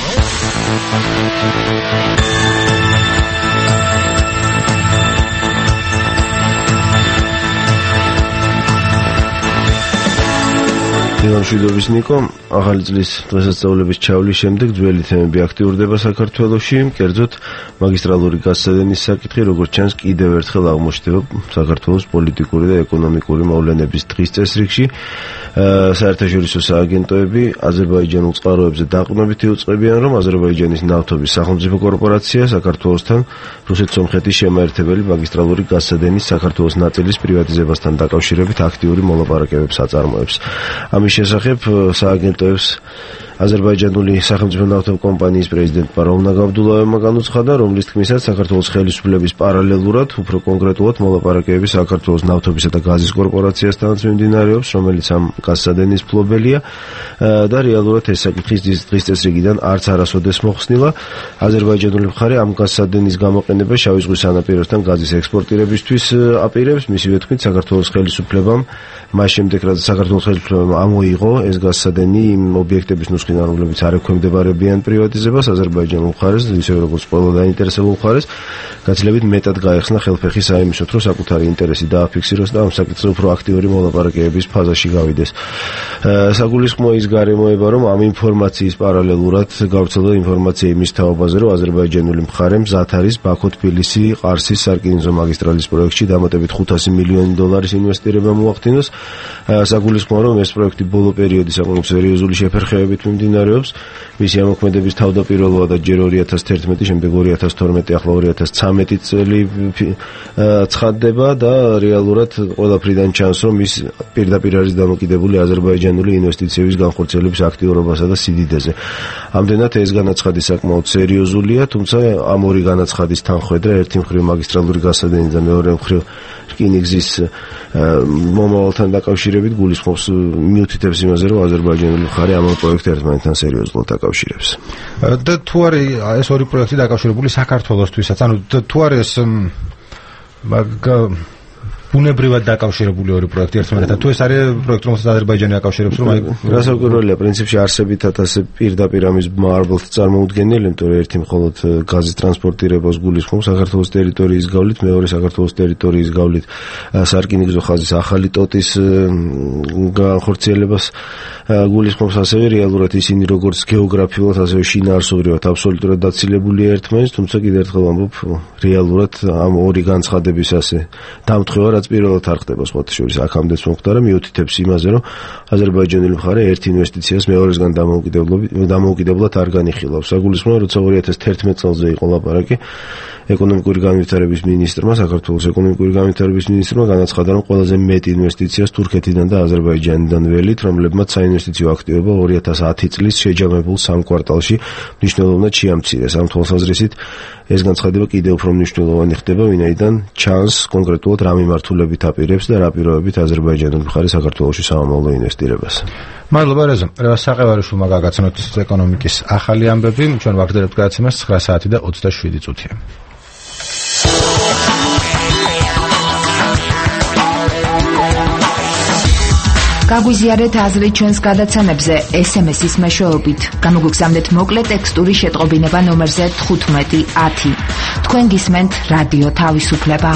მშვიდობის ნიკო, ახალი წლის დღესასწაულების ჩავლის შემდეგ ძველი თემები აქტიურდება საქართველოში, კერძოდ მაგისტრალური გაზსადენის საკითხი, როგორც ჩანს, კიდევ ერთხელ აღმოჩნდება საქართველოს პოლიტიკური და ეკონომიკური მოვლენების დღის წესრიგში. საერთაშორისო სააგენტოები აზერბაიჯანულ წყაროებზე დაყრდნობით იუწყებიან, რომ აზერბაიჯანის ნავთობის სახელმწიფო კორპორაცია საქართველოსთან რუსეთ-სომხეთის შემაერთებელი მაგისტრალური გაზსადენის საქართველოს ნაწილის პრივატიზებასთან დაკავშირებით აქტიური მოლაპარაკებებს აწარმოებს. ამის შესახებ სააგენტოებს აზერბაიჯანული სახელმწიფო ნავთობ კომპანიის პრეზიდენტმა როვნაგ აბდულაევმა განუცხადა, რომლის თქმისაც საქართველოს ხელისუფლების პარალელურად, უფრო კონკრეტულად მოლაპარაკებები საქართველოს ნავთობისა და გაზის კორპორაციასთანაც მიმდინარეობს, რომელიც ამ გაზსადენის მფლობელია და რეალურად ეს საკითხი დღის წესრიგიდან არც არასოდეს მოხსნილა. აზერბაიჯანული მხარე ამ გაზსადენის გამოყენება შავი ზღვის სანაპიროსთან გაზის ექსპორტირებისთვის აპირებს, მისივე თქმით საქართველოს ხელისუფლებამ მას შემდეგ რაც საქართველოს ხელისუფლებამ ამოიღო ეს გასადენი იმ ობიექტების ნუსხიდან, რომლებიც არ ექვემდებარებიან პრივატიზებას აზერბაიჯანულ მხარეს, ისევე როგორც ყველა დაინტერესებულ მხარეს, გაცილებით მეტად გაეხსნა ხელფეხი საიმისოთ, რომ საკუთარი ინტერესი დააფიქსიროს და ამ საკითხზე უფრო აქტიური მოლაპარაკებების ფაზაში გავიდეს. საგულისხმოა ის გარემოება, რომ ამ ინფორმაციის პარალელურად გავრცელდა ინფორმაცია იმის თაობაზე, რომ აზერბაიჯანული მხარე მზად არის ბაქო-თბილისი-ყარსის სარკინიგზო მაგისტრალის პროექტში დამატებით ხუთასი მილიონი დოლარის ინვესტირება მოახდინოს. საგულისხმოა, რომ ეს პროექტი ბოლო პერიოდის საკმაოდ სერიოზული შეფერხებებით მიმდინარეობს. მისი ამოქმედების თავდაპირველად ჯერ ორი ათას თერთმეტი, შემდეგ ორი ათას თორმეტი, ახლა ორი ათას ცხრამეტი წელი ცხადდება და რეალურად ყველაფრიდან ჩანს, რომ ის პირდაპირ არის დამოკიდებული აზერბაიჯანული ინვესტიციების განხორციელების აქტიურობასა და სიდიდეზე. ამდენად ეს განაცხადი საკმაოდ სერიოზულია, თუმცა ამ ორი განაცხადის თანხვედრა ერთი მხრივ მაგისტრალური გასადენი და მეორე მხრივ რკინიგზის მომავალთან დაკავშირებით გულისხმობს მიუთითებს იმაზე, რომ აზერბაიჯანული მხარე ამ პროექტს ერთმანეთთან სერიოზულად დაკავშირებს. და თუ არის ეს ორი პროექტი დაკავშირებული საქართველოსთვისაც, ანუ თუ არის მაგ ბუნებრივად დაკავშირებული ორი პროექტი ერთმანეთთან, თუ ეს არის პროექტი, რომელსაც აზერბაიჯანი აკავშირებს, რომ აი გასაკვირველია, პრინციპში არსებითად ასე პირდაპირ ამის მართლად წარმოუდგენელი, იმიტომ რომ ერთი მხოლოდ გაზის ტრანსპორტირებას გულისხმობს საქართველოს ტერიტორიის გავლით, მეორე საქართველოს ტერიტორიის გავლით სარკინიგზო ხაზის ახალი ტოტის განხორციელებას გულისხმობს, ასევე რეალურად ისინი როგორც გეოგრაფიულად, ასევე შინაარსობრივად აბსოლუტურად დაცილებულია ერთმანეთს, თუმცა კიდევ ერთხელ ვამბობ, რეალურად ამ ორი განცხადების ასე დამთხევა რაც პირველად არ ხდება სხვათა შორის აქამდეც მომხდარა, მიუთითებს იმაზე, რომ აზერბაიჯანული მხარე ერთ ინვესტიციას მეორესგან დამოუკიდებლად არ განიხილავს. საგულისხმოა, როცა ორი ათას თერთმეტი წელზე იყო ლაპარაკი, ეკონომიკური განვითარების მინისტრმა, საქართველოს ეკონომიკური განვითარების მინისტრმა განაცხადა, რომ ყველაზე მეტ ინვესტიციას თურქეთიდან და აზერბაიჯანიდან ველით, რომლებმაც საინვესტიციო აქტივობა ორი ათას ათი წლის შეჯამებულ სამ კვარტალში მნიშვნელოვნად შეამცირეს. ამ თვალსაზრისით ეს განცხადება კიდევ უფრო მნიშვნელოვანი ხდება, ვინაიდან ჩანს კონკრეტულად რა მიმართულებით აპირებს და რა პირობებით აზერბაიჯანული მხარე საქართველოში სამომავლო ინვესტირებას. მადლობა რეზო. საყევარიშვილმა გაგაცნოთ ეკონომიკის ახალი ამბები. ჩვენ ვაგრძელებთ გადაცემას ცხრა საათი და ოცდაშვიდი წუთია. გაგვიზიარეთ აზრი ჩვენს გადაცემებზე ეს ემ ესის მეშვეობით. გამოგვიგზავნეთ მოკლე ტექსტური შეტყობინება ნომერზე თხუთმეტი ათი. თქვენ გისმენთ რადიო თავისუფლება.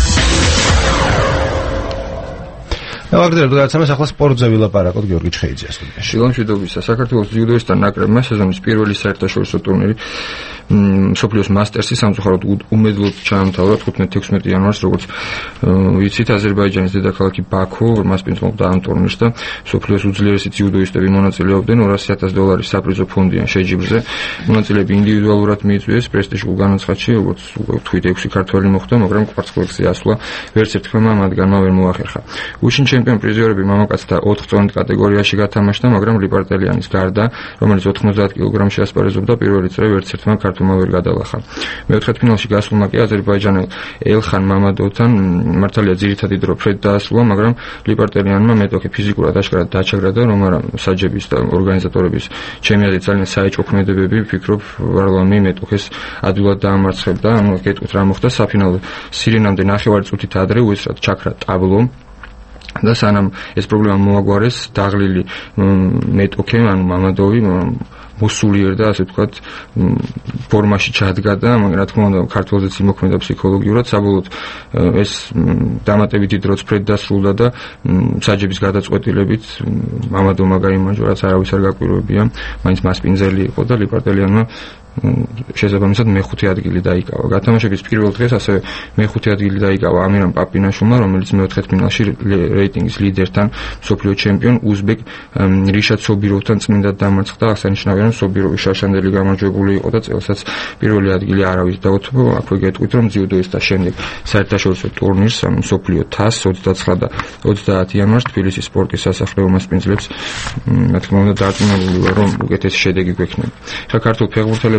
ვაგრძელებთ გადაცემას, ახლა სპორტზე ვილაპარაკოთ გიორგი ჩხეიძიას სტუდიაში. შილომშვიდობისა. საქართველოს ძიუდოისტთა ნაკრებმა სეზონის პირველი საერთაშორისო ტურნირი მსოფლიოს მასტერსი სამწუხაროდ უმედლოდ ჩაამთავრა თხუთმეტი ექვსმეტი იანვარს, როგორც ვიცით, აზერბაიჯანის დედაქალაქი ბაქო მასპინძლა ამ ტურნირს და მსოფლიოს უძლიერესი ძიუდოისტები მონაწილეობდნენ ორასი ათას დოლარის საპრიზო ფონდიან შეჯიბრზე. მონაწილეები ინდივიდუალურად მიიწვიეს პრესტიჟულ განაცხადში, როგორც თქვით, ექვსი ქართველი მოხვდა, მაგრამ კვარცხლბეკზე ასვლა ვერც ერთხელმა მათგანმა ვერ მოახერხა. გუშინ ჩემპიონ პრიზიორები მამაკაცთა ოთხ წონით კატეგორიაში გათამაშდა, მაგრამ ლიპარტელიანის გარდა, რომელიც ოთხმოცდაათ კილოგრამში ასპარეზობდა, პირველი წრე ვერც ერთმა ქართველმა ვერ გადალახა. მეოთხედფინალში გასულმა კი აზერბაიჯანელ ელხან მამადოვთან მართალია ძირითადი დრო ფრედ დაასრულა, მაგრამ ლიპარტელიანმა მეტოქე ფიზიკურად აშკარად დაჩაგრა და რომ არა საჯების და ორგანიზატორების ჩემი აზრით ძალიან საეჭვო ქმედებები, ვფიქრობ ვარლამი მეტოქეს ადვილად დაამარცხებდა. ანუ გეტყვით რა მოხდა საფინალო სირენამდე ნახევარი წუთით ადრე უეცრად ჩაქრა ტაბლო და სანამ ეს პრობლემა მოაგვარეს, დაღლილი მეტოქე, ანუ მამადოვი მოსულიერ და ასე ვთქვათ ფორმაში ჩადგა და რა თქმა უნდა ქართველზეც იმოქმედა ფსიქოლოგიურად, საბოლოოდ ეს დამატებითი დროც ფრედ დასრულდა და საჯების გადაწყვეტილებით მამადოვმა გაიმარჯვა, რაც არავის არ გაკვირვებია, მაინც მასპინძელი იყო და ლიპარტელიანმა შესაბამისად მეხუთე ადგილი დაიკავა. გათამაშების პირველ დღეს ასევე მეხუთე ადგილი დაიკავა ამირან პაპინაშვილმა, რომელიც მეოთხედფინალში რეიტინგის ლიდერთან, მსოფლიო ჩემპიონ უზბეკ რიშად სობიროვთან წმინდად დამარცხდა. აღსანიშნავია, რომ სობიროვი შარშანდელი გამარჯვებული იყო და წელსაც პირველი ადგილი არავის დაუთმო. აქვე გეტყვით, რომ ძიუდოისტთა შემდეგ საერთაშორისო ტურნირს მსოფლიო თასს ოცდაცხრა და ოცდაათი იანვარს თბილისის სპორტის სასახლეო მასპინძლებს, რა თქმა უნდა, დარწმუნებული ვარ, რომ უკეთესი შედეგი გვექნება. ხა ქართულ ფეხბურთელებს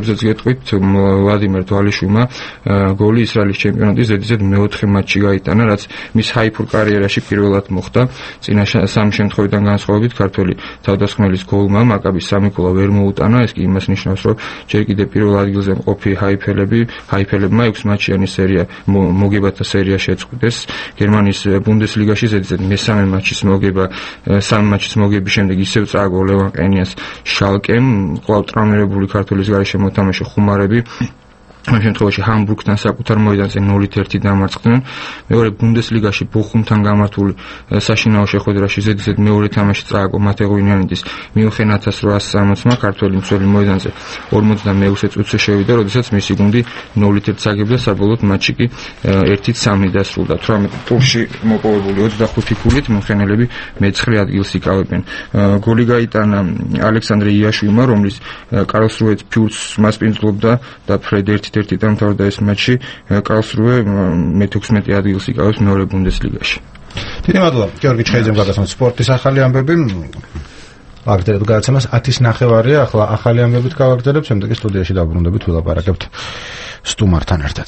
როდესაც გეტყვით ვლადიმერ თვალიშვილმა გოლი ისრაელის ჩემპიონატის ზედიზედ მეოთხე მატჩში გაიტანა, რაც მის ჰაიფურ კარიერაში პირველად მოხდა. წინა სამი შემთხვევიდან განსხვავებით ქართველი თავდასხმელის გოლმა მაკაბის სამი გოლა ვერ მოუტანა. ეს კი იმას ნიშნავს, რომ ჯერ კიდევ პირველ ადგილზე მყოფი ჰაიფელები, ჰაიფელებმა ექვს მატჩიანი სერია მოგებათა სერია შეწყვიტეს. გერმანიის ბუნდესლიგაში ზედიზედ მესამე მატჩის მოგება, სამი მატჩის მოგების შემდეგ ისევ წააგო ლევან ყენიას შალკემ, კვლავ ტრამირებული ქართველის გარეშე მოთამაშე ხუმარები ამ შემთხვევაში ჰამბურგთან საკუთარ მოედანზე ნოლით ერთი დამარცხდნენ. მეორე ბუნდესლიგაში ბოხუმთან გამართული საშინაო შეხვედრაში ზედიზედ მეორე თამაში წააგო მათე ღვინიანიძის მიუნხენ ათას რვაასი სამოცმა ქართველი მცველი მოედანზე ორმოცდამეექვსე წუთზე შევიდა, როდესაც მისი გუნდი ნოლით ერთ აგებდა, საბოლოოდ მატჩი კი ერთით სამი დასრულდა. თვრამეტ ტურში მოპოვებული ოცდახუთი ქულით მიუნხენელები მეცხრე ადგილს იკავებენ. გოლი გაიტანა ალექსანდრე იაშვილმა, რომლის კარლსრუე ფიურს მასპინძლობდა და ფრედ ერთი ერთი დამთავრდა ეს მატჩი. კარლსრუე მეთექვსმეტე ადგილს იკავებს მეორე ბუნდესლიგაში. დიდი მადლობა გიორგი ჩხეიძემ გაგაცნოთ სპორტის ახალი ამბები. ვაგრძელებთ გადაცემას ათის ნახევარია, ახლა ახალი ამბებით გავაგრძელებთ, შემდეგ სტუდიაში დავბრუნდებით, ვილაპარაკებთ სტუმართან ერთად.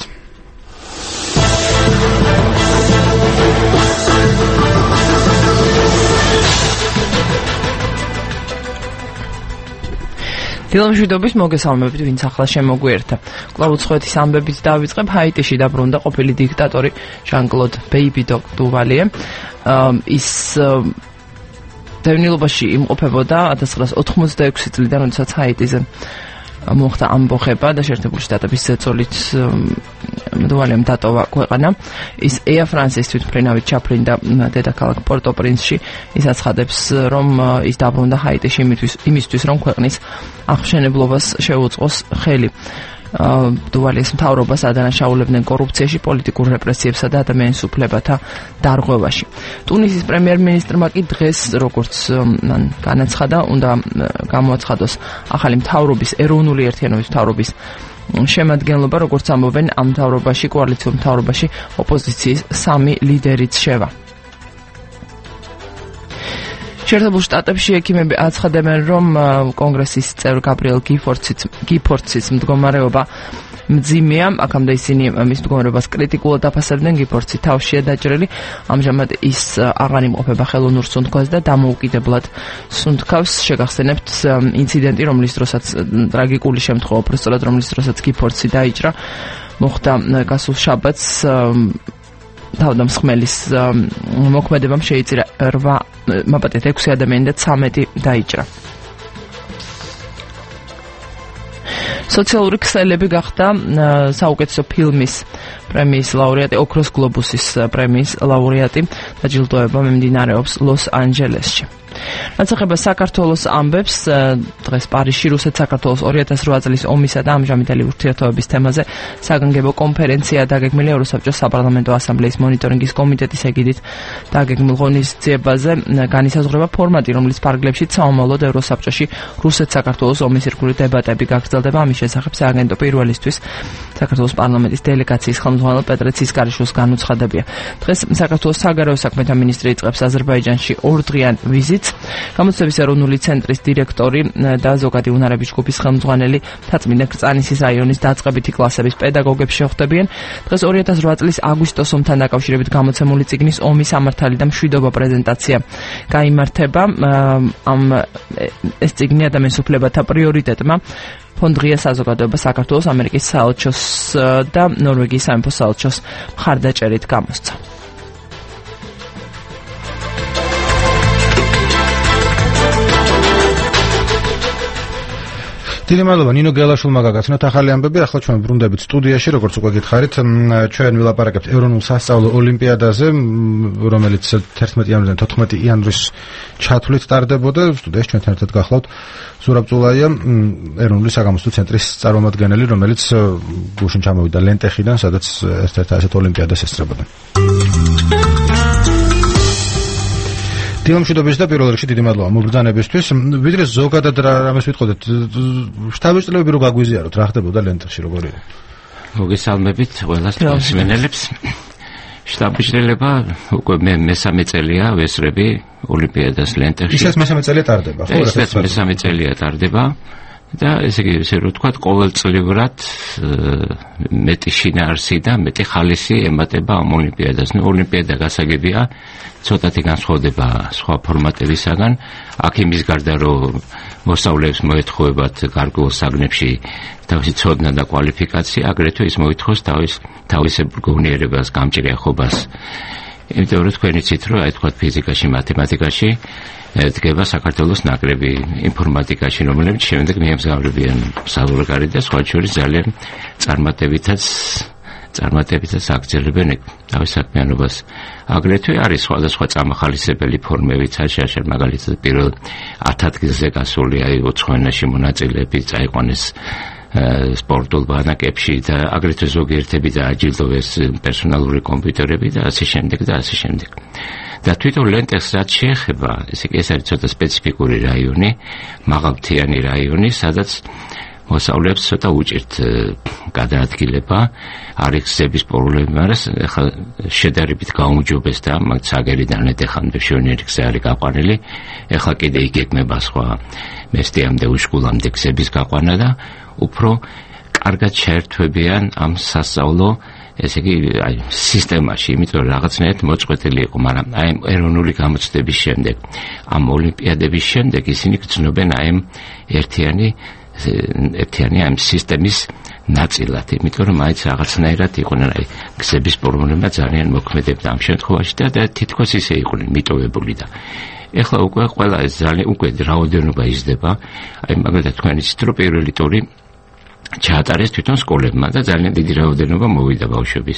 დილამშვიდობის მოგესალმებით, ვინც ახლა შემოგვიერთა. კვლავ უცხოეთის ამბებით დავიწყებ. ჰაიტიში დაბრუნდა ყოფილი დიქტატორი ჟან-კლოდ ბეიბი დოგ დუვალიე. ის დევნილობაში იმყოფებოდა ათას ცხრაასი ოთხმოცდაექვსი წლიდან, როდესაც ჰაიტიზე მოხდა ამბოხება და შეერთებული შტატების ზეწოლით დუვალიემ დატოვა ქვეყანა. ის ეა ფრანსის თვითმფრინავით ჩაფრინდა დედაქალაქ პორტო-პრინსში. ის აცხადებს, რომ ის დაბრუნდა ჰაიტიში იმისთვის, რომ ქვეყნის აღმშენებლობას შეუწყოს ხელი. დუვალიეს მთავრობას ადანაშაულებდნენ კორუფციაში, პოლიტიკურ რეპრესიებსა და ადამიანის უფლებათა დარღვევაში. ტუნისის პრემიერ-მინისტრმა კი დღეს, როგორც მან განაცხადა, უნდა გამოაცხადოს ახალი მთავრობის, ეროვნული ერთიანობის მთავრობის შემადგენლობა, როგორც ამბობენ, ამ მთავრობაში, კოალიციურ მთავრობაში ოპოზიციის სამი ლიდერიც შევა. შეერთებულ შტატებში ექიმები აცხადებენ, რომ კონგრესის წევრ გაბრიელ გიფორდსის მდგომარეობა მძიმეა. აქამდე ისინი მის მდგომარეობას კრიტიკულად აფასებდნენ. გიფორდსი თავშია დაჭრილი. ამჟამად ის აღარ იმყოფება ხელოვნურ სუნთქვას და დამოუკიდებლად სუნთქავს. შეგახსენებთ ინციდენტი, რომლის დროსაც ტრაგიკული შემთხვევა, უბრალოდ რომლის დროსაც გიფორდსი დაიჭრა, მოხდა გასულ შაბათს. თავდამსხმელის მოქმედებამ შეიწირა რვა, მაპატეთ ექვსი ადამიანი და ცამეტი დაიჭრა. სოციალური ქსელები გახდა საუკეთესო ფილმის პრემიის ლაურეატი, ოქროს გლობუსის პრემიის ლაურეატი. დაჯილდოება მიმდინარეობს ლოს-ანჯელესში. რაც ეხება საქართველოს ამბებს, დღეს პარიზში რუსეთ-საქართველოს ორი ათას რვა წლის ომისა და ამჟამინდელი ურთიერთობების თემაზე საგანგებო კონფერენცია დაგეგმილი ევროსაბჭოს საპარლამენტო ასამბლეის მონიტორინგის კომიტეტის ეგიდით დაგეგმილ ღონისძიებაზე განისაზღვრება ფორმატი, რომლის ფარგლებშიც საომავლოდ ევროსაბჭოში რუსეთ-საქართველოს ომის ირგვლივ დებატები გაგრძელდება. ამის შესახებ სააგენტო პირველისთვის საქართველოს პარლამენტის დელეგაციის ხელმძღვანელ პეტრე ცისკარიშვილს განუცხადებია. დღეს საქართველოს საგარეო საქმეთა მინისტრი იწყებს აზერბაიჯანში ორდღიან ვიზიტს. გამოცდების ეროვნული ცენტრის დირექტორი და ზოგადი უნარების ჯგუფის ხელმძღვანელი თაწმინდა კრწანისის რაიონის დაწყებითი კლასების პედაგოგები შეხვდებიან. დღეს ორი ათას რვა წლის აგვისტოს ომთან დაკავშირებით გამოცემული წიგნის ომის სამართალი და მშვიდობა პრეზენტაცია გაიმართება. ამ ეს წიგნი ადამიანის უფლებათა პრიორიტეტმა ფონდ ღია საზოგადოება საქართველოს, ამერიკის საელჩოს და ნორვეგიის სამეფო საელჩოს მხარდაჭერით გამოსცა. დიდი მადლობა ნინო გელაშვილმა გაგაცნოთ ახალი ამბები. ახლა ჩვენ ბრუნდებით სტუდიაში, როგორც უკვე გითხარით, ჩვენ ვილაპარაკებთ ეროვნულ სასწავლო ოლიმპიადაზე, რომელიც თერთმეტი იანვრიდან თოთხმეტი იანვრის ჩათვლით ტარდებოდა. სტუდიაში ჩვენთან ერთად გახლავთ ზურაბ წულაია, ეროვნული საგამოსტო ცენტრის წარმომადგენელი, რომელიც გუშინ ჩამოვიდა ლენტეხიდან, სადაც ერთ-ერთ ასეთ ოლიმპიადას ესწრებოდა. დილამშვიდობის და პირველ რიგში დიდი მადლობა მობრძანებისთვის. ვიდრე ზოგადად რამეს ვიტყოდეთ, შთაბეჭდილებები რო გაგვიზიაროთ, რა ხდებოდა ლენტეხში, როგორი იყო? მოგესალმებით ყველას მსმენელებს. შთაბეჭდილება უკვე მე მესამე წელია ვესწრები ოლიმპიადას ლენტეხში. ისეთ მესამე წელია ტარდება, ხო? ისეთ მესამე წელია ტარდება და ესე იგი ესე რომ ვთქვათ, ყოველწლიურად მეტი შინაარსი და მეტი ხალისი ემატება ამ ოლიმპიადას. ნუ ოლიმპიადა გასაგებია, ცოტათი განსხვავდება სხვა ფორმატებისაგან. აქ იმის გარდა რომ მოსწავლეებს მოეთხოვებათ გარკვეულ საგნებში თავისი ცოდნა და კვალიფიკაცია, აგრეთვე ის მოითხოვს თავის თავისებურ გონიერებას, გამჭირიახობას. იმიტომ რომ თქვენ იცით, რომ აი თქვათ ფიზიკაში, მათემატიკაში დგება საქართველოს ნაკრები, ინფორმატიკაში, რომლებიც შემდეგ მიემგზავრებიან საზღვარგარეთ და სხვა შორის ძალიან წარმატებითაც წარმატებითაც აგრძელებენ თავის საქმიანობას. აგრეთვე არის სხვადასხვა წამახალისებელი ფორმები, ცალ-შარშან მაგალითად პირველ ათ ადგილზე გასული აი ოცხოენაში მონაწილეები წაიყვანეს სპორტულ ბანაკებში და აგრეთვე ზოგიერთები დააჯილდოვეს პერსონალური კომპიუტერები და ასე შემდეგ და ასე შემდეგ. და თვითონ ლენტეხს რაც შეეხება, ესე იგი ეს არის ცოტა სპეციფიკური რაიონი, მაღალმთიანი რაიონი, სადაც მოსწავლეებს ცოტა უჭირთ გადაადგილება, არის გზების პრობლემა, მაგრამ ახლა შედარებით გაუმჯობეს და მაგ ცაგერიდან ეთეხამდე მშვენიერი გზა არის გაყვანილი, ახლა კიდე იგეგმება სხვა მესტიამდე უშკულამდე გზების გაყვანა და უფრო კარგად შეერთვებიან ამ სასწავლო ესე იგი აი სისტემაში, იმიტომ რომ რაღაცნაირად მოწყვეტილი იყო, მაგრამ აი ეროვნული გამოცდების შემდეგ, ამ ოლიმპიადების შემდეგ ისინი გრძნობენ აი ერთიანი ერთიანი ამ სისტემის ნაწილად, იმიტომ რომ მაინც რაღაცნაირად იყვნენ აი გზების პრობლემა ძალიან მოქმედებდა ამ შემთხვევაში და თითქოს ისე იყვნენ მიტოვებული და ეხლა უკვე ყველა ეს ძალიან უკვე რაოდენობა იზრდება, აი მაგალითად თქვენ იცით რომ პირველი ტური ჩაატარეს თვითონ სკოლებმა და ძალიან დიდი რაოდენობა მოვიდა ბავშვების.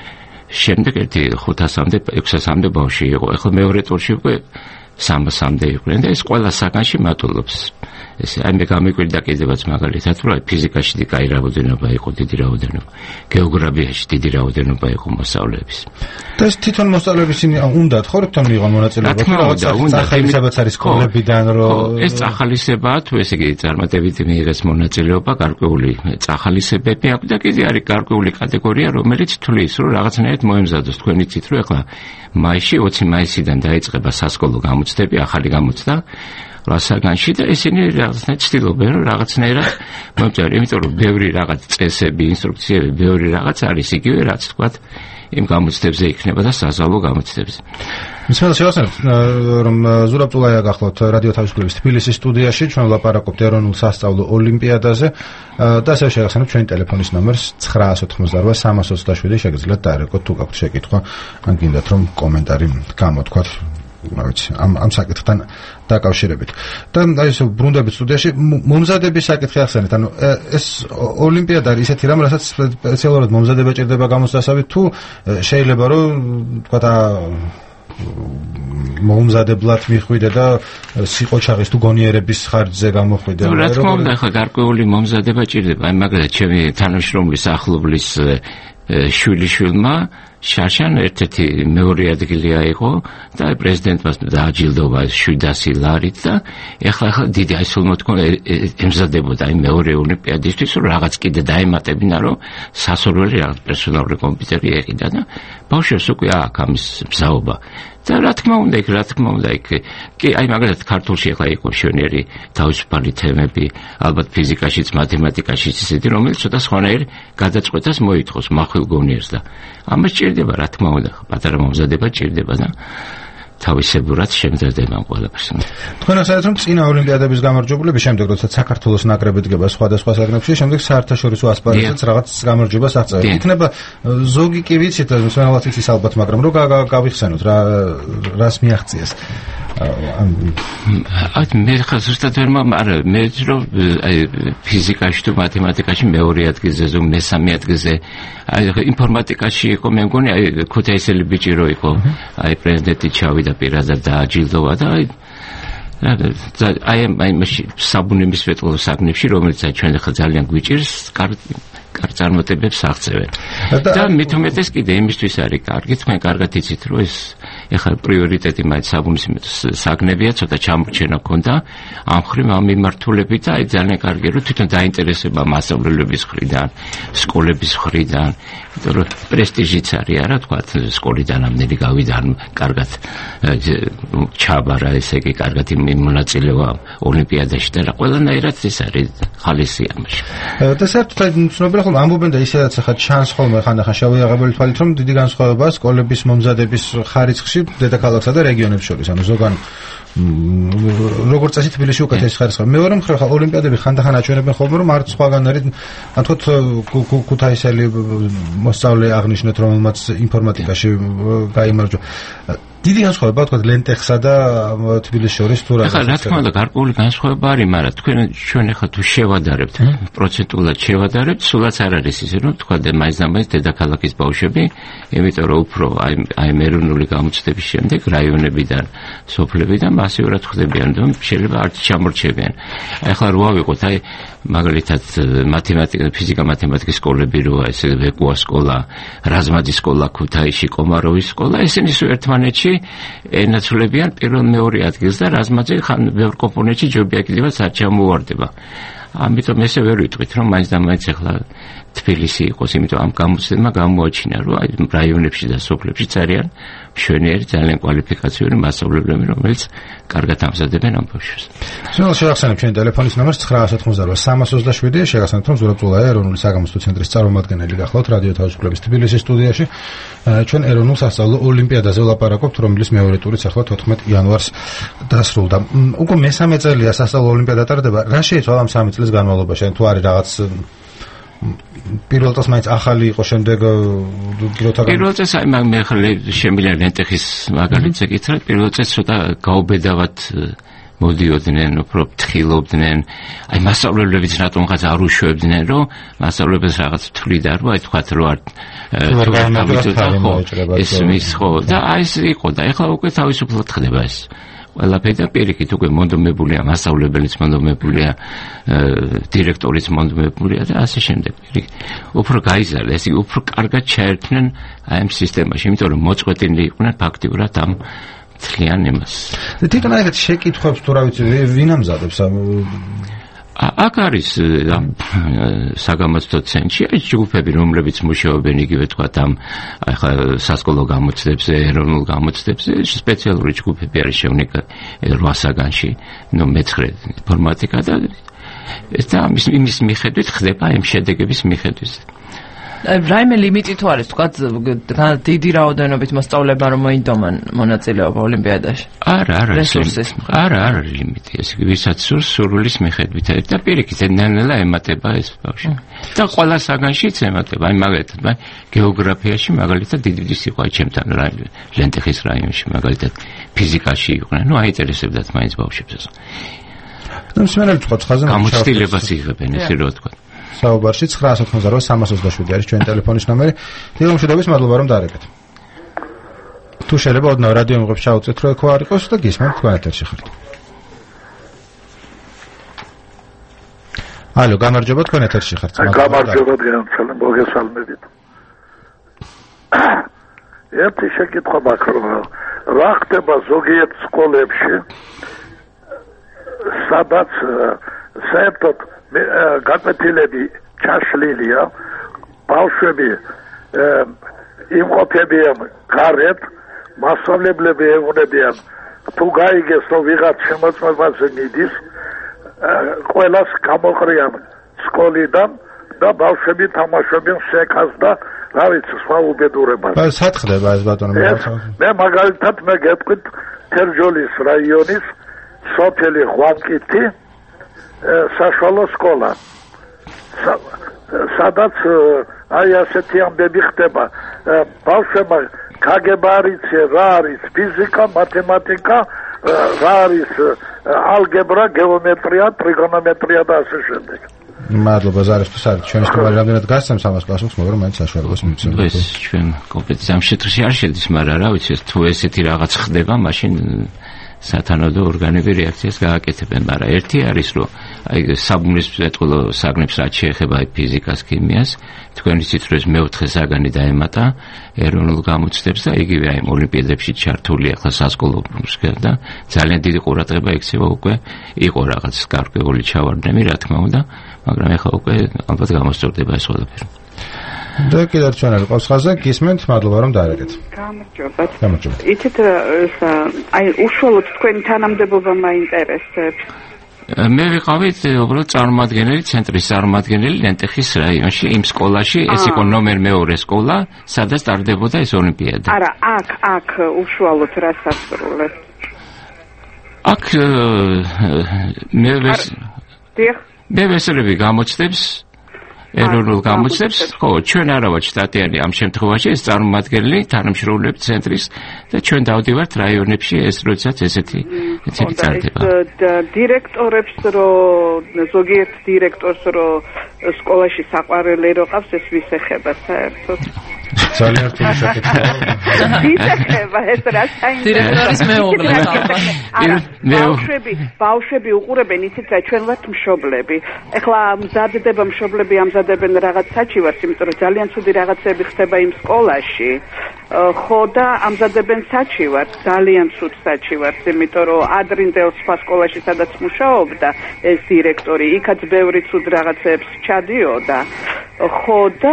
შემდეგ ერთი ხუთასამდე, ექვსასამდე ბავშვი იყო. ეხლა მეორე ტურში უკვე სამასამდე იყვნენ და ეს ყველა საგანში მატულობს. ესე აი მე გამიკვირდა კიდევაც მაგალითად რომ აი ფიზიკაში დიდი რაოდენობა იყო, დიდი რაოდენობა. გეოგრაფიაში დიდი რაოდენობა იყო მოსწავლეების. და ეს თვითონ მოსწავლეების უნდათ ხო თვითონ მიიღონ მონაწილეობა თუ რაღაც სახალისებაც არის სკოლებიდან რომ ეს სახალისებაა თუ ესე იგი წარმატებით მიიღეს მონაწილეობა, გარკვეული სახალისებები აქვს და კიდე არის გარკვეული კატეგორია, რომელიც თulis რომ რაღაცნაირად მოემზადოს. თქვენ იცით რომ ახლა მაისში ოცი მაისიდან დაიწყება სასკოლო გამოცდები, ახალი გამოცდა რასაგანში და ისინი რაღაცნაირად ცდილობენ რომ რაღაცნაირად მომწერენ, იმიტომ რომ ბევრი რაღაც წესები, ინსტრუქციები, ბევრი რაღაც არის იგივე რაც თქვათ იმ გამოცდებზე იქნება და საზავო გამოცდებზე. მისმენელს შევახსენებთ რომ ზურაბ წულაია გახლავთ რადიო თავისუფლების თბილისის სტუდიაში, ჩვენ ვლაპარაკობთ ეროვნულ სასწავლო ოლიმპიადაზე და ასევე შევახსენებთ ჩვენი ტელეფონის ნომერს ცხრა ოცდაოთხ სამას ოცდაშვიდი შეგიძლიათ დაერეკოთ თუ გაქვთ შეკითხვა, ან გინდათ რომ კომენტარი გამოთქვათ ვიცი ამ ამ საკითხთან დაკავშირებით. და აი ეს ბრუნდებით სტუდიაში მომზადების საკითხი ახსენეთ. ანუ ეს ოლიმპიადა არის ისეთი რამ, რასაც სპეციალურად მომზადება ჭირდება გამოსასავით თუ შეიძლება რომ თქვა და მომზადებლად მიხვიდე და სიყოჩაღის თუ გონიერების ხარჯზე გამოხვიდე. რა თქმა უნდა, ახლა გარკვეული მომზადება ჭირდება. აი მაგალითად ჩემი თანამშრომლის ახლობლის შვილიშვილმა შარშან ერთ-ერთი მეორე ადგილი აიღო და პრეზიდენტმა დააჯილდოვა შვიდასი ლარით და ეხლა ახლა დიდი აი სულ მოთქვა ემზადებოდა აი მეორე ოლიმპიადისთვის რომ რაღაც კიდე დაემატებინა რომ სასურველი რაღაც პერსონალური კომპიუტერი ეყიდა და ბავშვებს უკვე აქვს ამის მზაობა და რა თქმა უნდა იქ რა თქმა უნდა იქ კი აი მაგალითად ქართულში ახლა იყო მშვენიერი თავისუფალი თემები ალბათ ფიზიკაშიც მათემატიკაშიც ისეთი რომელიც ცოტა სხვანაირ გადაწყვეტას მოითხოვს מחვილ გონიერს და ამას ჭირდება რა თქმა უნდა პატარა მომზადება ჭირდება და თავისებურად შემზადება ყველაფერს. თქვენ ասացეთ რომ წინა ოლიმპიადების გამარჯვებულები შემდეგ როდესაც საქართველოს ნაკრები დგება სხვადასხვა საგნებში, შემდეგ საერთაშორისო ასპარეზზეც რაღაც გამარჯვებას აღწევს. იქნება ზოგი კი ვიცით, მსმენელად იცის ალბათ, მაგრამ რო გავიხსენოთ რა რას მიაღწიეს. აი მე ხა ზუსტად ვერ მაგრამ მე რომ აი ფიზიკაში თუ მათემატიკაში მეორე ადგილზე ზო მესამე ადგილზე აი ინფორმატიკაში იყო მე მგონი აი ქუთაისელი ბიჭი რო იყო აი პრეზიდენტი ჩავიდა პირადად დააჯილდოვა და აი აი აი მასში საბუნების სვეტლო საგნებში რომელიც აი ჩვენ ხა ძალიან გვიჭირს კარგ წარმატებებს აღწევენ და მით უმეტეს კიდე იმისთვის არის კარგი თქვენ კარგად იცით რომ ეს ეხლა პრიორიტეტი მაინც საბუნებისმეტყველო საგნებია, ცოტა ჩამორჩენა ქონდა ამ ხრივ ამ მიმართულებით და აი ძალიან კარგი რომ თვითონ დაინტერესება მასწავლებლების მხრიდან, სკოლების მხრიდან, იმიტომ რომ პრესტიჟიც არის არა თქვა სკოლიდან ამდენი გავიდა, კარგად ჩაბარა, ესე იგი კარგად მონაწილეობა ოლიმპიადაში და ყველანაირად ეს არის ხალისი ამაში. და საერთოდ ცნობილი ხოლმე ამბობენ და ისედაც ახლა ჩანს ხოლმე ხანდახან შეუიაღებელი თვალით რომ დიდი განსხვავებაა სკოლების მომზადების ხარისხში დედაქალაქსა და რეგიონებს შორის. ანუ ზოგან როგორც წესი თბილისში უკეთესი ხარისხია. მეორე მხრივ ხა ოლიმპიადები ხანდახან აჩვენებენ ხოლმე რომ არც სხვაგან არის, ან თქო ქუთაისელი მოსწავლე აღნიშნეთ რომელმაც ინფორმატიკაში გაიმარჯვა. დიდი განსხვავება თქვა ლენტეხსა და თბილისის შორის თუ რა. ახლა რა თქმა უნდა გარკვეული განსხვავება არის, მაგრამ თქვენ ჩვენ ახლა თუ შევადარებთ, პროცენტულად შევადარებთ, სულაც არ არის ისე რომ თქვა და მაინც და მაინც დედაქალაქის ბავშვები, იმიტომ რომ უფრო აი აი ეროვნული გამოცდების შემდეგ რაიონებიდან, სოფლებიდან მასიურად ხდებიან და შეიძლება არც ჩამორჩებიან. ახლა რო ავიღოთ აი მაგალითად მათემატიკა, ფიზიკა, მათემატიკის სკოლები როა, ესე ვეკუა სკოლა, რაზმაძის სკოლა, ქუთაისში, კომაროვის სკოლა, ესენი სულ ერთმანეთში ენაცვლებიან პირველ მეორე ადგილს და რაზმაძე ხან ბევრ კომპონენტში ჯობია კიდევაც არ ჩამოვარდება. ამიტომ ესე ვერ ვიტყვით რომ მაინც და მაინც ახლა თბილისი იყოს, იმიტომ ამ გამოცდებმა გამოაჩინა რომ აი რაიონებში და სოფლებშიც არიან მშვენიერი ძალიან კვალიფიკაციური მასწავლებლები, რომელიც კარგად ამზადებენ ამ ბავშვებს. სულ შევახსენებ ჩვენი ტელეფონის ნომერს ცხრა ათოთხმოცდაოთხ სამას ოცდაშვიდი, შეგახსენებთ რომ ზურაბ-ზურაბ ეროვნული საგამოცდო ცენტრის წარმომადგენელი გახლავთ რადიო თავისუფლების თბილისის სტუდიაში. ჩვენ ეროვნულ სასწავლო ოლიმპიადაზე ვლაპარაკობთ, რომელიც მეორე ტურიც ახლა თოთხმეტ იანვარს დასრულდა. უკვე მესამე წელია სასწავლო ოლიმპიადა ტარდება. რა შეიცვალა ამ სამი წლის განმავლობაში? თუ არის რაღაც პირველ წელს მაინც ახალი იყო, შემდეგ გიროთაგან პირველ წელს აი მე ხალე შემიძლია ლენტეხის მაგალითზე გითხრათ, პირველ წელს ცოტა გაუბედავად მოდიოდნენ, უფრო ფთხილობდნენ, აი მასწავლებლებიც რატომღაც არ უშვებდნენ, რომ მასწავლებლებს რაღაც თვლიდა, რომ აი თქვათ რომ არ ეს მის ხო და აი ეს იყო და ეხლა უკვე თავისუფლად ხდება ეს. ყველაფერი და პირიქით უკვე მონდომებულია, მასწავლებელიც მონდომებულია, დირექტორიც მონდომებულია და ასე შემდეგ. უფრო გაიზარდა, ეს უფრო კარგად ჩაერთნენ აი ამ სისტემაში, იმიტომ რომ მოწყვეტილი იყვნენ ფაქტიურად ამ თლიან იმას. თვითონ აი ეს შეკითხვებს თუ რა ვიცი, ვინ ამზადებს ამ აქ არის საგამოცდო ცენტრში ჯგუფები, რომლებიც მუშაობენ იგივე თქვა ამ ახლა სასკოლო გამოცდებზე, ეროვნულ გამოცდებზე, სპეციალური ჯგუფები არის შევნიკა რვა საგანში, ნუ მეცხრე ინფორმატიკა და ეს და იმის მიხედვით ხდება იმ შედეგების მიხედვით. რაიმე ლიმიტი თუ არის, თქვა დიდი რაოდენობით მოსწავლეებმა რომ მოინდომან მონაწილეობა ოლიმპიადაში? არა, არა, რესურსის. არა, არა ლიმიტი, ეს ვისაც სურს სურვილის მიხედვით და პირიქით ნელ-ნელა ემატება ეს ბავშვი. და ყველა საგანშიც ემატება, აი მაგალითად, აი გეოგრაფიაში მაგალითად დიდი სიყვა ჩემთან ლენტეხის რაიონში მაგალითად ფიზიკაში იყვნენ, ნუ აინტერესებდათ მაინც ბავშვებს ეს. და მსმენელი თქვა ხაზზე გამოცდილებას იღებენ, ესე რომ თქვა. საუბარში ცხრა ათოთხმოცდაოთხ სამას ოცდაშვიდი არის ჩვენი ტელეფონის ნომერი. დიდი მშვიდობის, მადლობა რომ დაარეკეთ. თუ შეიძლება ოდნავ რადიო მიღებს ჩაუწეთ რომ ეკო არ იყოს და გისმენთ თქვენ ეთერში ხართ. ალო, გამარჯობა, თქვენ ეთერში ხართ. გამარჯობა, გენცალე, მოგესალმებით. ერთი შეკითხვა მაქვს, რა ხდება ზოგიერთ სკოლებში, სადაც საერთოდ გაკვეთილები ჩაშლილია, ბავშვები იმყოფებიან გარეთ, მასწავლებლები ეუბნებიან, თუ გაიგეს, რომ ვიღაც შემოწმებაზე მიდის, ყველას გამოყრიან სკოლიდან და ბავშვები თამაშობენ სეკას და რა ვიცი, სხვა უბედურებას. სად ხდება ეს ბატონო? მე მაგალითად მე გეტყვით თერჯოლის რაიონის სოფელი ღვანკითი საშუალო სკოლა, სადაც აი ასეთი ამბები ხდება, ბავშვებმა გაგება არ იციან რა არის ფიზიკა, მათემატიკა, რა არის ალგებრა, გეომეტრია, ტრიგონომეტრია და ასე შემდეგ. მადლობა ზარისთვის არის ჩვენი სტუმარი რამდენად გასცემს ამას პასუხს, მაგრამ მაინც საშუალებას მიცემთ. ეს ჩვენ კომპეტენცია ამ შეტრში არ შედის, მაგრამ რა ვიცი, თუ ესეთი რაღაც ხდება, მაშინ სათანადო ორგანები რეაქციას გააკეთებენ, მაგრამ ერთი არის, რომ აი საბუნის მეტყველო საგნებს რაც შეეხება აი ფიზიკას, ქიმიას, თქვენ იცით, რომ მეოთხე საგანი დაემატა ეროვნულ გამოცდებს და იგივე აი ოლიმპიადებში ჩართული ახლა სასკოლო პროგრამები და ძალიან დიდი ყურადღება ექცევა უკვე იყო რაღაც გარკვეული ჩავარდნები, რა თქმა უნდა, მაგრამ ახლა უკვე ალბათ გამოსწორდება ეს ყველაფერი. და კიდევ ჩვენელი ყავს ხაზე, გისმენთ, მადლობა რომ დაერეკეთ. გამარჯობათ. გამარჯობათ. იცით, აი უშუალოდ თქვენი თანამდებობა მაინტერესებს. მე ვიყავით უბრალოდ წარმომადგენელი, ცენტრის წარმომადგენელი ლენტეხის რაიონში, იმ სკოლაში, ეს იყო ნომერ მეორე სკოლა, სადაც ტარდებოდა ეს ოლიმპიადა. არა, აქ, აქ უშუალოდ რას ასრულებთ? აქ მე ვეს მე ვესწრები გამოცდებს ეროვნულ გამოცდებს, ხო, ჩვენ არა ვართ შტატიანი ამ შემთხვევაში, ეს წარმომადგენელი თანამშრომლობთ ცენტრის და ჩვენ დავდივართ რაიონებში, ეს როდესაც ესეთი ესეთი წარდება. დირექტორებს რო ზოგიერთ დირექტორს რო სკოლაში საყვარელი რო ყავს, ეს ვის ეხება საერთოდ? ძალიან რთული საკითხია. ვის ეხება ეს რა საინტერესო? დირექტორის მეუღლე. არა, ბავშვები, ბავშვები უყურებენ, იცით რა, ჩვენ ვართ მშობლები. ეხლა მზადდება მშობლები ამზადებენ რაღაც საჩივარს, იმიტომ რომ ძალიან ცუდი რაღაცები ხდება იმ სკოლაში. ხო და ამზადებენ საჩივარს, ძალიან ცუდ საჩივარს, იმიტომ რომ ადრინდელ სხვა სკოლაში სადაც მუშაობდა ეს დირექტორი, იქაც ბევრი ცუდ რაღაცებს ჩადიოდა. ხო და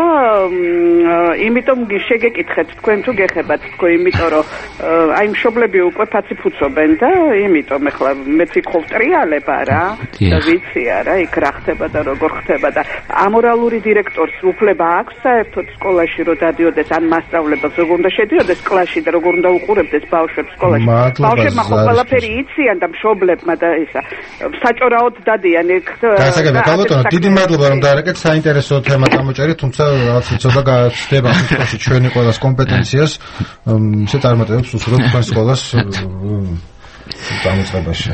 იმიტომ შეგეკითხეთ თქვენ თუ გეხებათ თქო, იმიტომ რომ აი მშობლები უკვე ფაციფუცობენ და იმიტომ ეხლა მე თვითონ ტრიალება რა და ვიცი არა იქ რა ხდება და როგორ ხდება და ამორალური დირექტორს უფლება აქვს საერთოდ სკოლაში რომ დადიოდეს ან მასწავლებელს როგორ უნდა შედიოდეს კლასში და როგორ უნდა უყურებდეს ბავშვებს სკოლაში. ბავშვებმა ხო ყველაფერი იციან და მშობლებმა და ისა საჭორაოდ დადიან იქ. გასაგებია, ალბათ, დიდი მადლობა რომ დაარეკეთ, საინტერესო თემა გამოჭერეთ, თუმცა რაღაც იცოდა გაცდება სიტყვაში ჩვენი ყველას კომპეტენციას, ისე წარმატებებს უსურვებთ თქვენ სკოლას გამოწყებაში.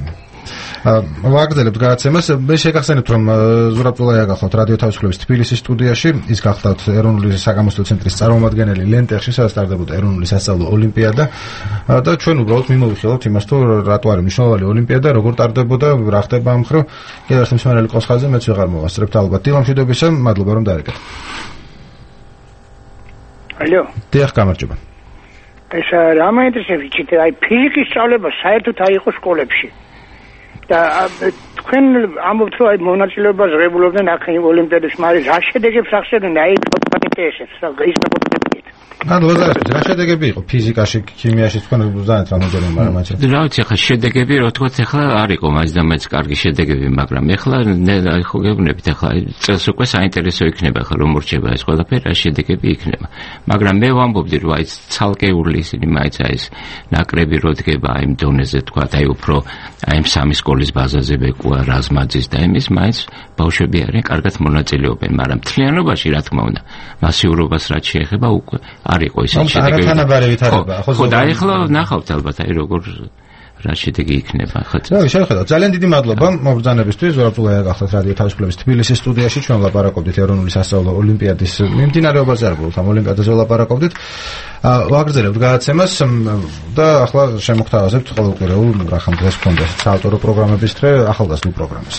ვაგრძელებთ გადაცემას. მე შეგახსენებთ, რომ ზურაბ წულაია გახლავთ რადიო თავისუფლების თბილისის სტუდიაში, ის გახლავთ ეროვნული საგამოსტო ცენტრის წარმომადგენელი ლენტეხში, სადაც ტარდებოდა ეროვნული სასწავლო ოლიმპიადა და ჩვენ უბრალოდ მიმოვიხილავთ იმას, თუ რატო არის მნიშვნელოვანი ოლიმპიადა, როგორ ტარდებოდა, რა ხდება ამ ხრო. კიდევ ერთ მსმენელი ყავს ხაზზე, მეც ვეღარ მოვასწრებთ ალბათ. დილამშვიდობისა, მადლობა რომ დაერეკეთ. ალო. დიახ, გამარჯობა. ეს რა მაინტერესებს, იცით, აი ფიზიკის სწავლება საერთოდ არ იყო სკოლებში. და თქვენ ამბობთ, რომ აი მონაწილეობას ღებულობდნენ აქ ოლიმპიადებში, მაგრამ რა შედეგებს ახსენებენ აი პროფესიებს, რა ისმაკობთ? მადლობა, რა შედეგები იყო ფიზიკაში, ქიმიაში, თქვენ უზანეთ რამოდენიმე, მაგრამ მაინც. რა ვიცი, ახლა შედეგები, რა თქვა, ახლა არ იყო მაინც და მაინც კარგი შედეგები, მაგრამ ახლა აი ხო გეუბნებით, ახლა წელს უკვე საინტერესო იქნება, ახლა რომ მორჩება ეს ყველაფერი, რა შედეგები იქნება. მაგრამ მე ვამბობდი, რომ აი ცალკეული ისინი მაინც აი ეს ნაკრები რო დგება აი დონეზე, თქვა, აი უფრო აი სამი სკოლის ბაზაზე ბეკუა, რაზმაძის და იმის მაინც ბავშვები არიან, კარგად მონაწილეობენ, მაგრამ მთლიანობაში, რა თქმა უნდა, მასიურობას რაც შეეხება უკვე არ იყო ისეთი შედეგები. თანაბარი ვითარება. ხო, და ახლა ნახავთ ალბათ, აი როგორ რა შედეგი იქნება, ხო? რა, შევხედოთ. ძალიან დიდი მადლობა მობრძანებისთვის. ზურაბ წულაია გახლავთ რადიო თავისუფლების თბილისის სტუდიაში. ჩვენ ვლაპარაკობდით ეროვნული სასწავლო ოლიმპიადის მიმდინარეობაზე, არგულთ ამ ოლიმპიადაზე ვლაპარაკობდით. ვაგრძელებთ გადაცემას და ახლა შემოგთავაზებთ ყოველკვირეულ რახან დღეს გქონდა საავტორო პროგრამების დღე ახალგაზრდულ პროგრამას.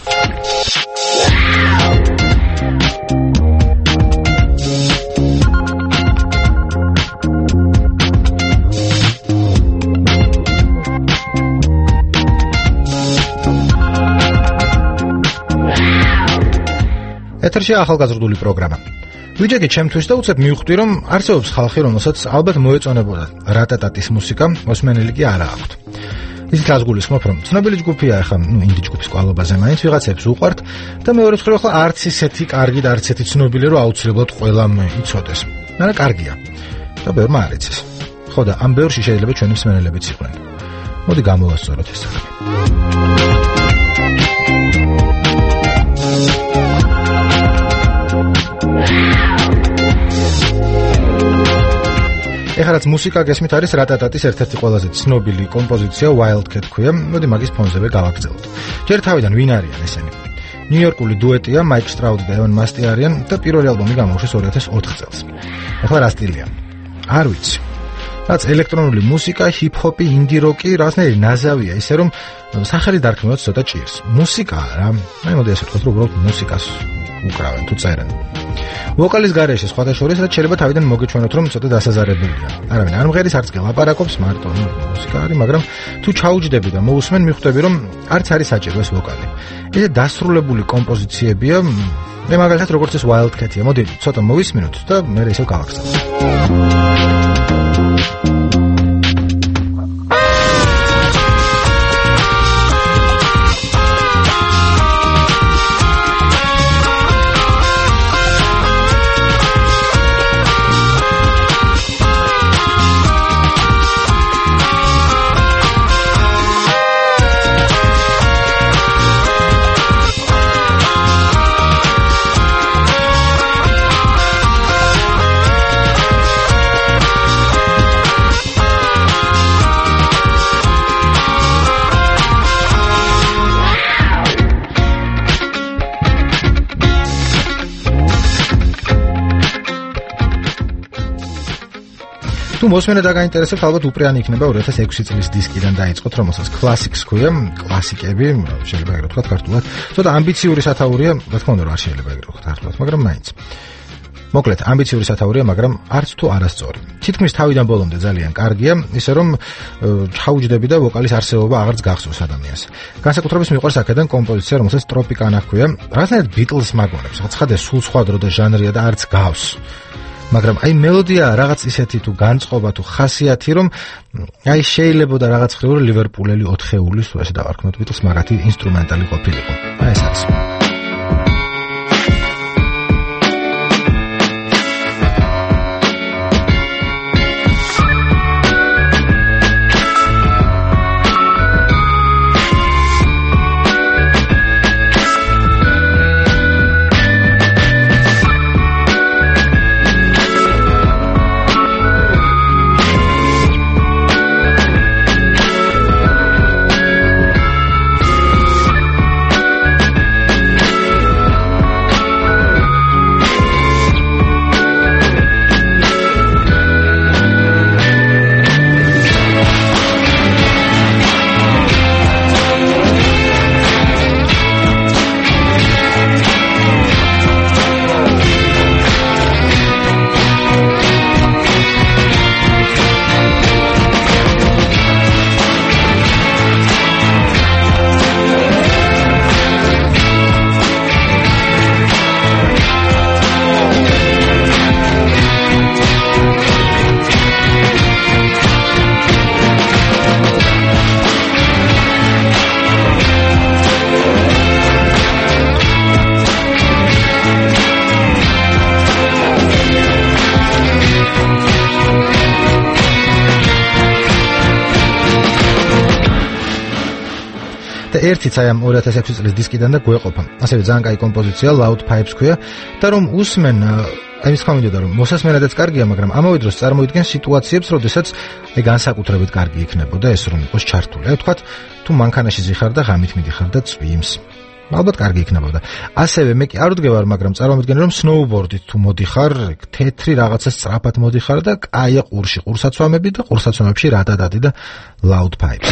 ეთერში ახალგაზრდული პროგრამა. ვიჯექი ჩემთვის და უცებ მივხვდი, რომ არსებობს ხალხი, რომელსაც ალბათ მოეწონებოდა რატატატის მუსიკა, მოსმენელი კი არა აქვთ. ისიც გასგულისხმობ, რომ ცნობილი ჯგუფია, ახლა ნუ ინდი ჯგუფის კვალობაზე მაინც ვიღაცებს უყვართ და მეორე მხრივ ახლა არც ისეთი კარგი და არც ისეთი ცნობილი, რომ აუცილებლად ყველამ იცოდეს. მაგრამ კარგია. და ბევრმა არ იცის. ხო და ამ ბევრში შეიძლება ჩვენი მსმენელებიც იყვნენ. მოდი გამოვასწოროთ ეს საქმე. ეხლა რაც მუსიკა გესმით არის რატატატის ერთ-ერთი ყველაზე ცნობილი კომპოზიცია Wildcat ქვია. მოდი მაგის ფონზევე გავაგრძელოთ. ჯერ თავიდან ვინ არიან ესენი? ნიუ-იორკული დუეტია, მაიკ სტრაუდი და ევან მასტი არიან და პირველი ალბომი გამოუშვეს ორი ათას ოთხ წელს. ეხლა რა სტილია? არ ვიცი. რაც ელექტრონული მუსიკა, ჰიპ-ჰოპი, ინდი-როკი, რაღაცნაირი ნაზავია, ისე რომ სახელი დარქმევაც ცოტა ჭირს. მუსიკა რა, აი მოდი ასე ვთქვათ, რომ უბრალოდ მუსიკას უკრავენ თუ წერენ. ვოკალის გარეშე სხვათა შორის რაც შეიძლება თავიდან მოგეჩვენოთ, რომ ცოტა დასაზარებელია. არავინ არ მღერის, არც გელაპარაკობს, მარტო მუსიკა არის, მაგრამ თუ ჩაუჯდები და მოусმენ, მიხვდები, რომ არც არის საჭირო ეს ვოკალი. ეს დასრულებული კომპოზიციებია, მე მაგალითად როგორც ეს Wildcat-ია, მოდი ცოტა მოვისმინოთ და მე ისევ გავახსენებ. თუ მოსმენა დაგაინტერესებთ, ალბათ უპრიანი იქნება ორი ათას ექვსი წლის დისკიდან დაიწყოთ, რომელსაც Classics ქვია, კლასიკები, შეიძლება ეგრე ვთქვათ ქართულად. ცოტა ამბიციური სათაურია, რა თქმა უნდა, არ შეიძლება ეგრე ვთქვათ ქართულად, მაგრამ მაინც. მოკლედ, ამბიციური სათაურია, მაგრამ არც თუ არასწორი. თითქმის თავიდან ბოლომდე ძალიან კარგია, ისე რომ ჩაუჯდები და ვოკალის არსებობა აღარც გახსოვს ადამიანს. განსაკუთრებით მიყვარს აქედან კომპოზიცია, რომელსაც ტროპიკანა ჰქვია, რაღაცნაირად Beatles მაგონებს, ცხადია სულ სხვა დრო და ჟანრია და არც გავს. მაგრამ აი მელოდია რაღაც ისეთი თუ განწყობა თუ ხასიათი რომ აი შეიძლება და რაღაც ხრივ ლივერპულელი ოთხეულის თუ ასე დავარქმევთ Beatles მაგათი ინსტრუმენტალი ყოფილიყო. აი ეს არის. ერთიც აი ამ ორი ათას ექვსი წლის დისკიდან და გვეყოფა. ასევე ძალიან კაი კომპოზიცია Loud Pipes ქვია და რომ უსმენ აი ის ხამიდოდა რომ მოსასმენადაც კარგია, მაგრამ ამავე დროს წარმოიდგენ სიტუაციებს, როდესაც აი განსაკუთრებით კარგი იქნებოდა ეს რომ იყოს ჩართული. აი ვთქვათ, თუ მანქანაში ზიხარ და ღამით მიდიხარ და წვიმს. ალბათ კარგი იქნებოდა. ასევე მე კი არ ვდგევარ, მაგრამ წარმოვიდგენე რომ სნოუბორდით თუ მოდიხარ, თეთრი რაღაცა სწრაფად მოდიხარ და კაია ყურში, ყურსაცვამები და ყურსაცვამებში რადადადი და Loud Pipes.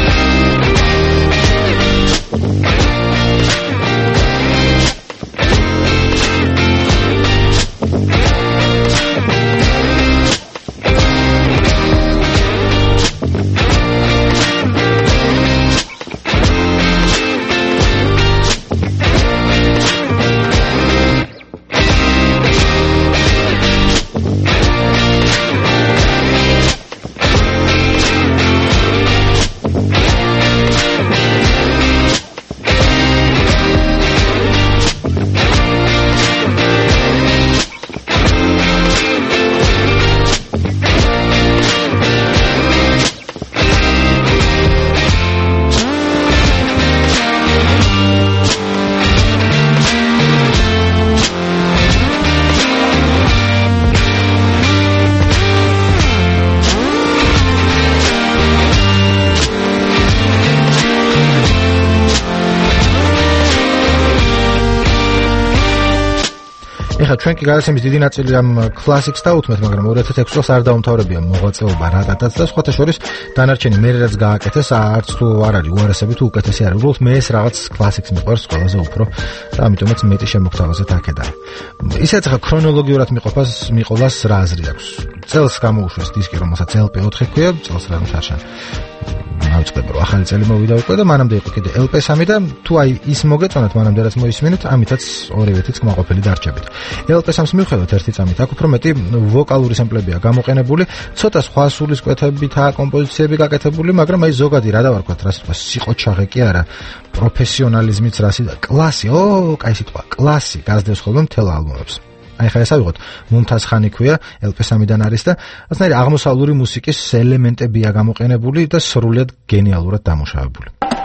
ეხლა ჩვენ კი გადაცემის დიდი ნაწილი ამ კლასიკს დავუთმეთ, მაგრამ ორი ათას ექვსი წელს არ დაუმთავრებია მოღვაწეობა რატატაც და სხვათა შორის დანარჩენი მე რაც გააკეთეს, არც თუ არ არის უარესები თუ უკეთესი არის. უბრალოდ მე ეს რაღაც კლასიკს მიყვარს ყველაზე უფრო და ამიტომაც მეტი შემოგთავაზეთ აქედან. ისეც ახლა ქრონოლოგიურად მიყოფას მიყოლას რა აზრი აქვს. წელს გამოუშვეს დისკი, რომელსაც ელ პი ოთხი ქვია, წელს რა შარშან. ავწდება რომ ახალი წელი მოვიდა უკვე და მანამდე იყო კიდე ელ პი სამი და თუ აი ის მოგეწონათ მანამდე რაც მოისმინეთ, ამითაც ორივეთიც კმაყოფილი დარჩებით. ელ პი სამს მივხვდეთ ერთი წამით, აქ უფრო მეტი ვოკალური სემპლებია გამოყენებული, ცოტა სხვა სულისკვეთებითაა კომპოზიციები გაკეთებული, მაგრამ აი ზოგადი რა დავარქვათ, რა სიტყვა სიყოჩაღე კი არა, პროფესიონალიზმიც რასი და კლასი, ო, კაი სიტყვა, კლასი გასდევს ხოლმე მთელ ალბომებს. აი ხა ეს ავიღოთ მუმთაზ ხანი ქვია ელ პი სამიდან არის და ასნაირი აღმოსავლური მუსიკის ელემენტებია გამოყენებული და სრულიად გენიალურად დამუშავებული.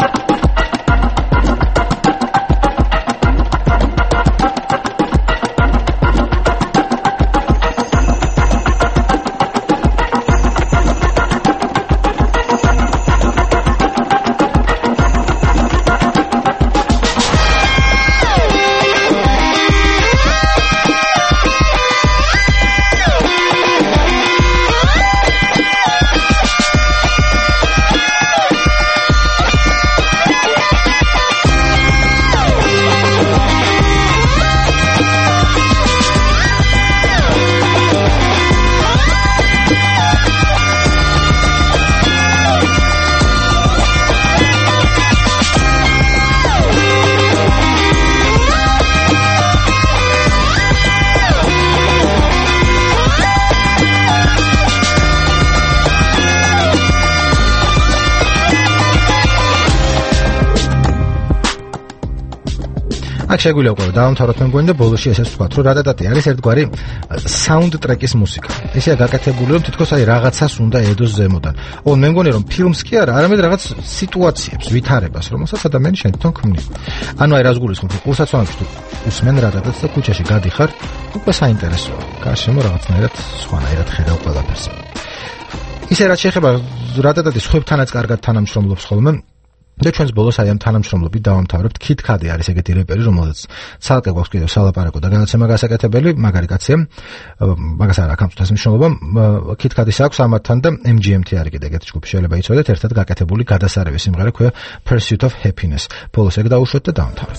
აქ შეგვიძლია უკვე დავამთავროთ მე მგონი და ბოლოში ესეც ვთქვათ, რომ რატატატი არის ერთგვარი საუნდტრეკის მუსიკა. ესეა გაკეთებული, რომ თითქოს აი რაღაცას უნდა ედოს ზემოდან. ოღონდ მე მგონი რომ ფილმს კი არა, არამედ რაღაც სიტუაციებს, ვითარებას, რომელსაც ადამიანი შენ თვითონ ქმნის. ანუ აი რას გულისხმობ, კურსაცმლებში თუ უსმენ რატატატს და ქუჩაში გადიხარ, უკვე საინტერესოა. გარშემო რაღაცნაირად სხვანაირად ხედავ ყველაფერს. ისე რაც შეეხება რატატატის სხვებთანაც კარგად თანამშრომლობს ხოლმე. და ჩვენს ბოლოს აი ამ თანამშრომლობით დავამთავრებთ Kid Cudi არის ეგეთი რეპერი, რომელსაც ცალკე გვაქვს კიდევ სალაპარაკო და განაცემა გასაკეთებელი, მაგარი კაცია. მაგას არ აქვს ამ წუთას მნიშვნელობა. Kid Cudi-ს აქვს ამათთან და em g m t არის კიდე ეგეთი ჯგუფი, შეიძლება იცოდეთ, ერთად გაკეთებული გადასარევი სიმღერა ქვია Pursuit of Happiness. ბოლოს ეგ დავუშვეთ და დავამთავრებთ.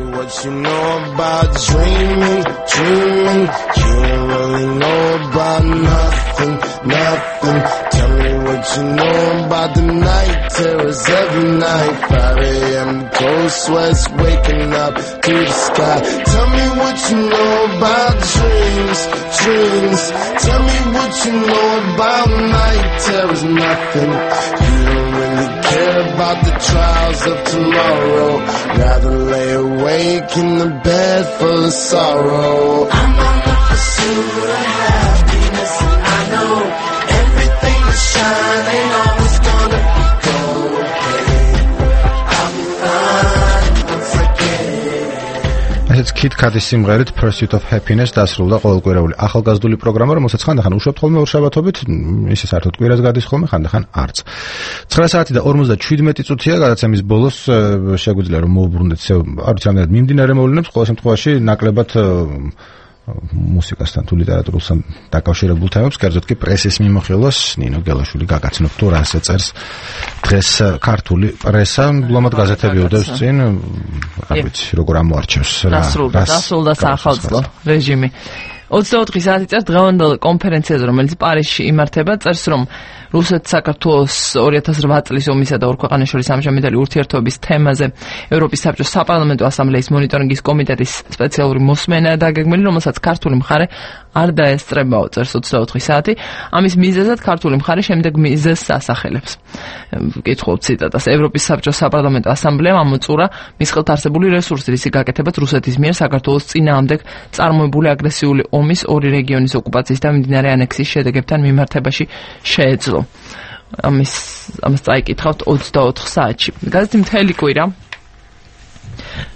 What you know about the night terrors every night, five a.m. cold sweats waking up to the sky. Tell me what you know about dreams, dreams. Tell me what you know about night terrors, nothing. You don't really care about the trials of tomorrow. Rather lay awake in the bed full of sorrow. I'm on the pursuit of happiness, and I know everything is shining, always gonna be gold. I'll be fine, don't forget. ესეც Kid Cudi-ის სიმღერით Pursuit of Happiness დასრულდა ყოველკვირეული ახალგაზრდული პროგრამა, რომელსაც ხანდახან უშვებთ ხოლმე ორშაბათობით, ისე საერთოდ კვირას გადის ხოლმე, ხანდახან არც. ცხრა საათი და ორმოცდაშვიდმეტი წუთია გადაცემის ბოლოს, შეგვიძლია რომ მოვუბრუნდეთ ისე არ ვიცი რამდენად მიმდინარე მოვლენებს, ყოველ შემთხვევაში ნაკლებად მუსიკასთან თუ ლიტერატურასთან დაკავშირებულ თემებს, კერძოდ კი პრესის მიმოხილვას ნინო გელაშვილი გაგაცნობს თუ რას ეწერს დღეს ქართული პრესა, ბლომად გაზეთები უდევს წინ, არ ვიცი როგორ ამოარჩევს რა. დასრულდა საახალწლო რეჟიმი. ოცდაოთხი საათი წერს დღევანდელ კონფერენციაზე, რომელიც პარიზში იმართება, წერს რომ რუსეთ-საქართველოს ორი ათას რვა წლის ომისა და ორ ქვეყანას შორის ამჟამინდელი ურთიერთობების თემაზე ევროპის საბჭოს საპარლამენტო ასამბლეის მონიტორინგის კომიტეტის სპეციალური მოსმენაა დაგეგმილი, რომელსაც ქართული მხარე არ დაესწრებაო, წერს ოცდაოთხი საათი. ამის მიზეზად ქართული მხარე შემდეგ მიზეზს ასახელებს. ვკითხავ ციტატას. ევროპის საბჭოს საპარლამენტო ასამბლეამ ამოწურა მის ხელთ არსებული რესურსი, რის გაკეთებაც რუსეთის მიერ საქართველოს წინააღმდეგ წარმოებული აგრესიული ომის ორი რეგიონის ოკუპაციის და მიმდინარე ანექსიის შედეგებთან მიმართებაში შეეძლო. ამის ამას წაიკითხავთ ოცდაოთხ საათში. გაზეთი მთელი კვირა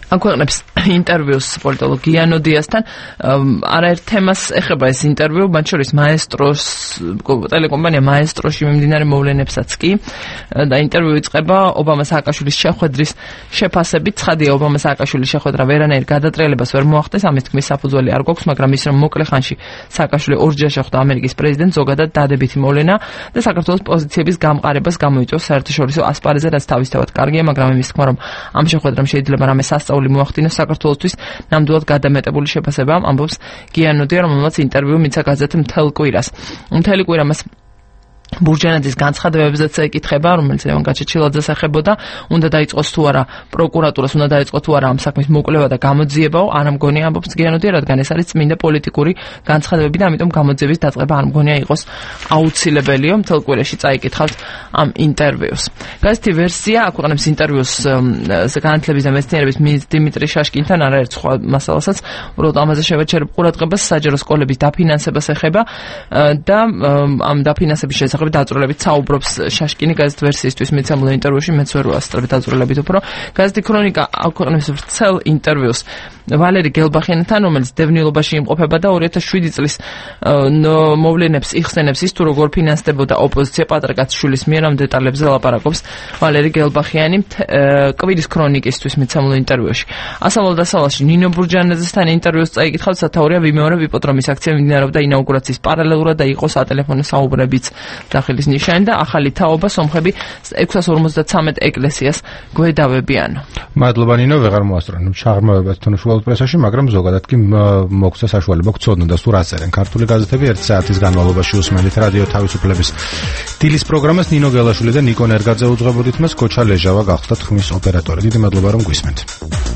აქვეყნებს ინტერვიუს პოლიტოლოგ გიანო დიასთან. არაერთ თემას ეხება ეს ინტერვიუ, მათ შორის მაესტროს ტელეკომპანია მაესტროში მიმდინარე მოვლენებსაც კი და ინტერვიუ იწყება ობამა სააკაშვილის შეხვედრის შეფასებით. ცხადია, ობამა სააკაშვილის შეხვედრა ვერანაირ გადატრიალებას ვერ მოახდენს, ამის თქმის საფუძველი არ გვაქვს, მაგრამ ის რომ მოკლე ხანში სააკაშვილი ორჯერ შეხვდა ამერიკის პრეზიდენტს, ზოგადად დადებითი მოვლენა და საქართველოს პოზიციების გამყარებას გამოიწვევს საერთაშორისო ასპარეზზე, რაც თავისთავად კარგია, მაგრამ იმის თქმა, რომ ამ შეხვედრამ შეიძლება რამე სასწაული მოახდინოს საქართველოსთვის, ნამდვილად გადამეტებული შეფასება ამბობს გიანოდია, რომელმაც ინტერვიუ მიცა გაზეთ მთელ კვირას. მთელი კვირა მას ბურჯანაძის განცხადებებზეც ეკითხება, რომელიც ლევან გაჩეჩილაძეს ეხებოდა, უნდა დაიწყოს თუ არა პროკურატურას, უნდა დაიწყოს თუ არა ამ საქმის მოკვლევა და გამოძიებაო, არ ამგონია ამბობს გიანოდია, რადგან ეს არის წმინდა პოლიტიკური განცხადებები და ამიტომ გამოძიების დაწყება არ ამგონია იყოს აუცილებელიო. მთელ კვირაში წაიკითხავთ ამ ინტერვიუს. გაზეთი ვერსია აქვეყნებს ინტერვიუს განათლების და მეცნიერების მინისტრ დიმიტრი შაშკინთან, არაერთ სხვა მასალასაც, უბრალოდ ამაზე შევეჩერებ ყურადღებას, საჯარო სკოლების დაფინანსებას ეხება და ამ დაფინანსების შესახებ დაწვრილებით საუბრობს შაშკინი გაზეთ ვერსიისთვის მიცემულ ინტერვიუში, მეც ვერ ვასწრებით დაწვრილებით უფრო. გაზეთი ქრონიკა აქვეყნებს ვრცელ ინტერვიუს ვალერი გელბახიანთან, რომელიც დევნილობაში იმყოფება და ორი ათას შვიდი წლის მოვლენებს იხსენებს ის თუ როგორ ფინანსდებოდა ოპოზიცია პატრიკაცშვილის მიერ. ამ დეტალებზე ლაპარაკობს ვალერი გელბახიანი კვირის ქრონიკისთვის მიცემულ ინტერვიუში. ასამალ-დასამალში ნინო ბურჯანაძესთან ინტერვიუს წაიკითხავთ, სათაურია ვიმეორებ იპოდრომის აქცია მიმდინარეობდა ინაუგურაციის პარალელურად და იყო სატელეფონო საუბრებიც სახელის ნიშანი და ახალი თაობა სომხები ექვსას ორმოცდათრამეტ ეკლესიას გვედავებიანო. მადლობა ნინო, ვეღარ მოასწრონ ჩაღრმავებას თონიშვილ პრესაში, მაგრამ ზოგადად კი მოგცა საშუალება გწოდნო და სულ აწერენ ქართული გაზეთები ერთი საათის განმავლობაში უსმენთ რადიო თავისუფლების დილის პროგრამას. ნინო გელაშვილი და ნიკო ნერგაძე უძღვებოდით მას, კოჩა ლეჟავა გახდათ ხმის ოპერატორი. დიდი მადლობა რომ გვისმენთ.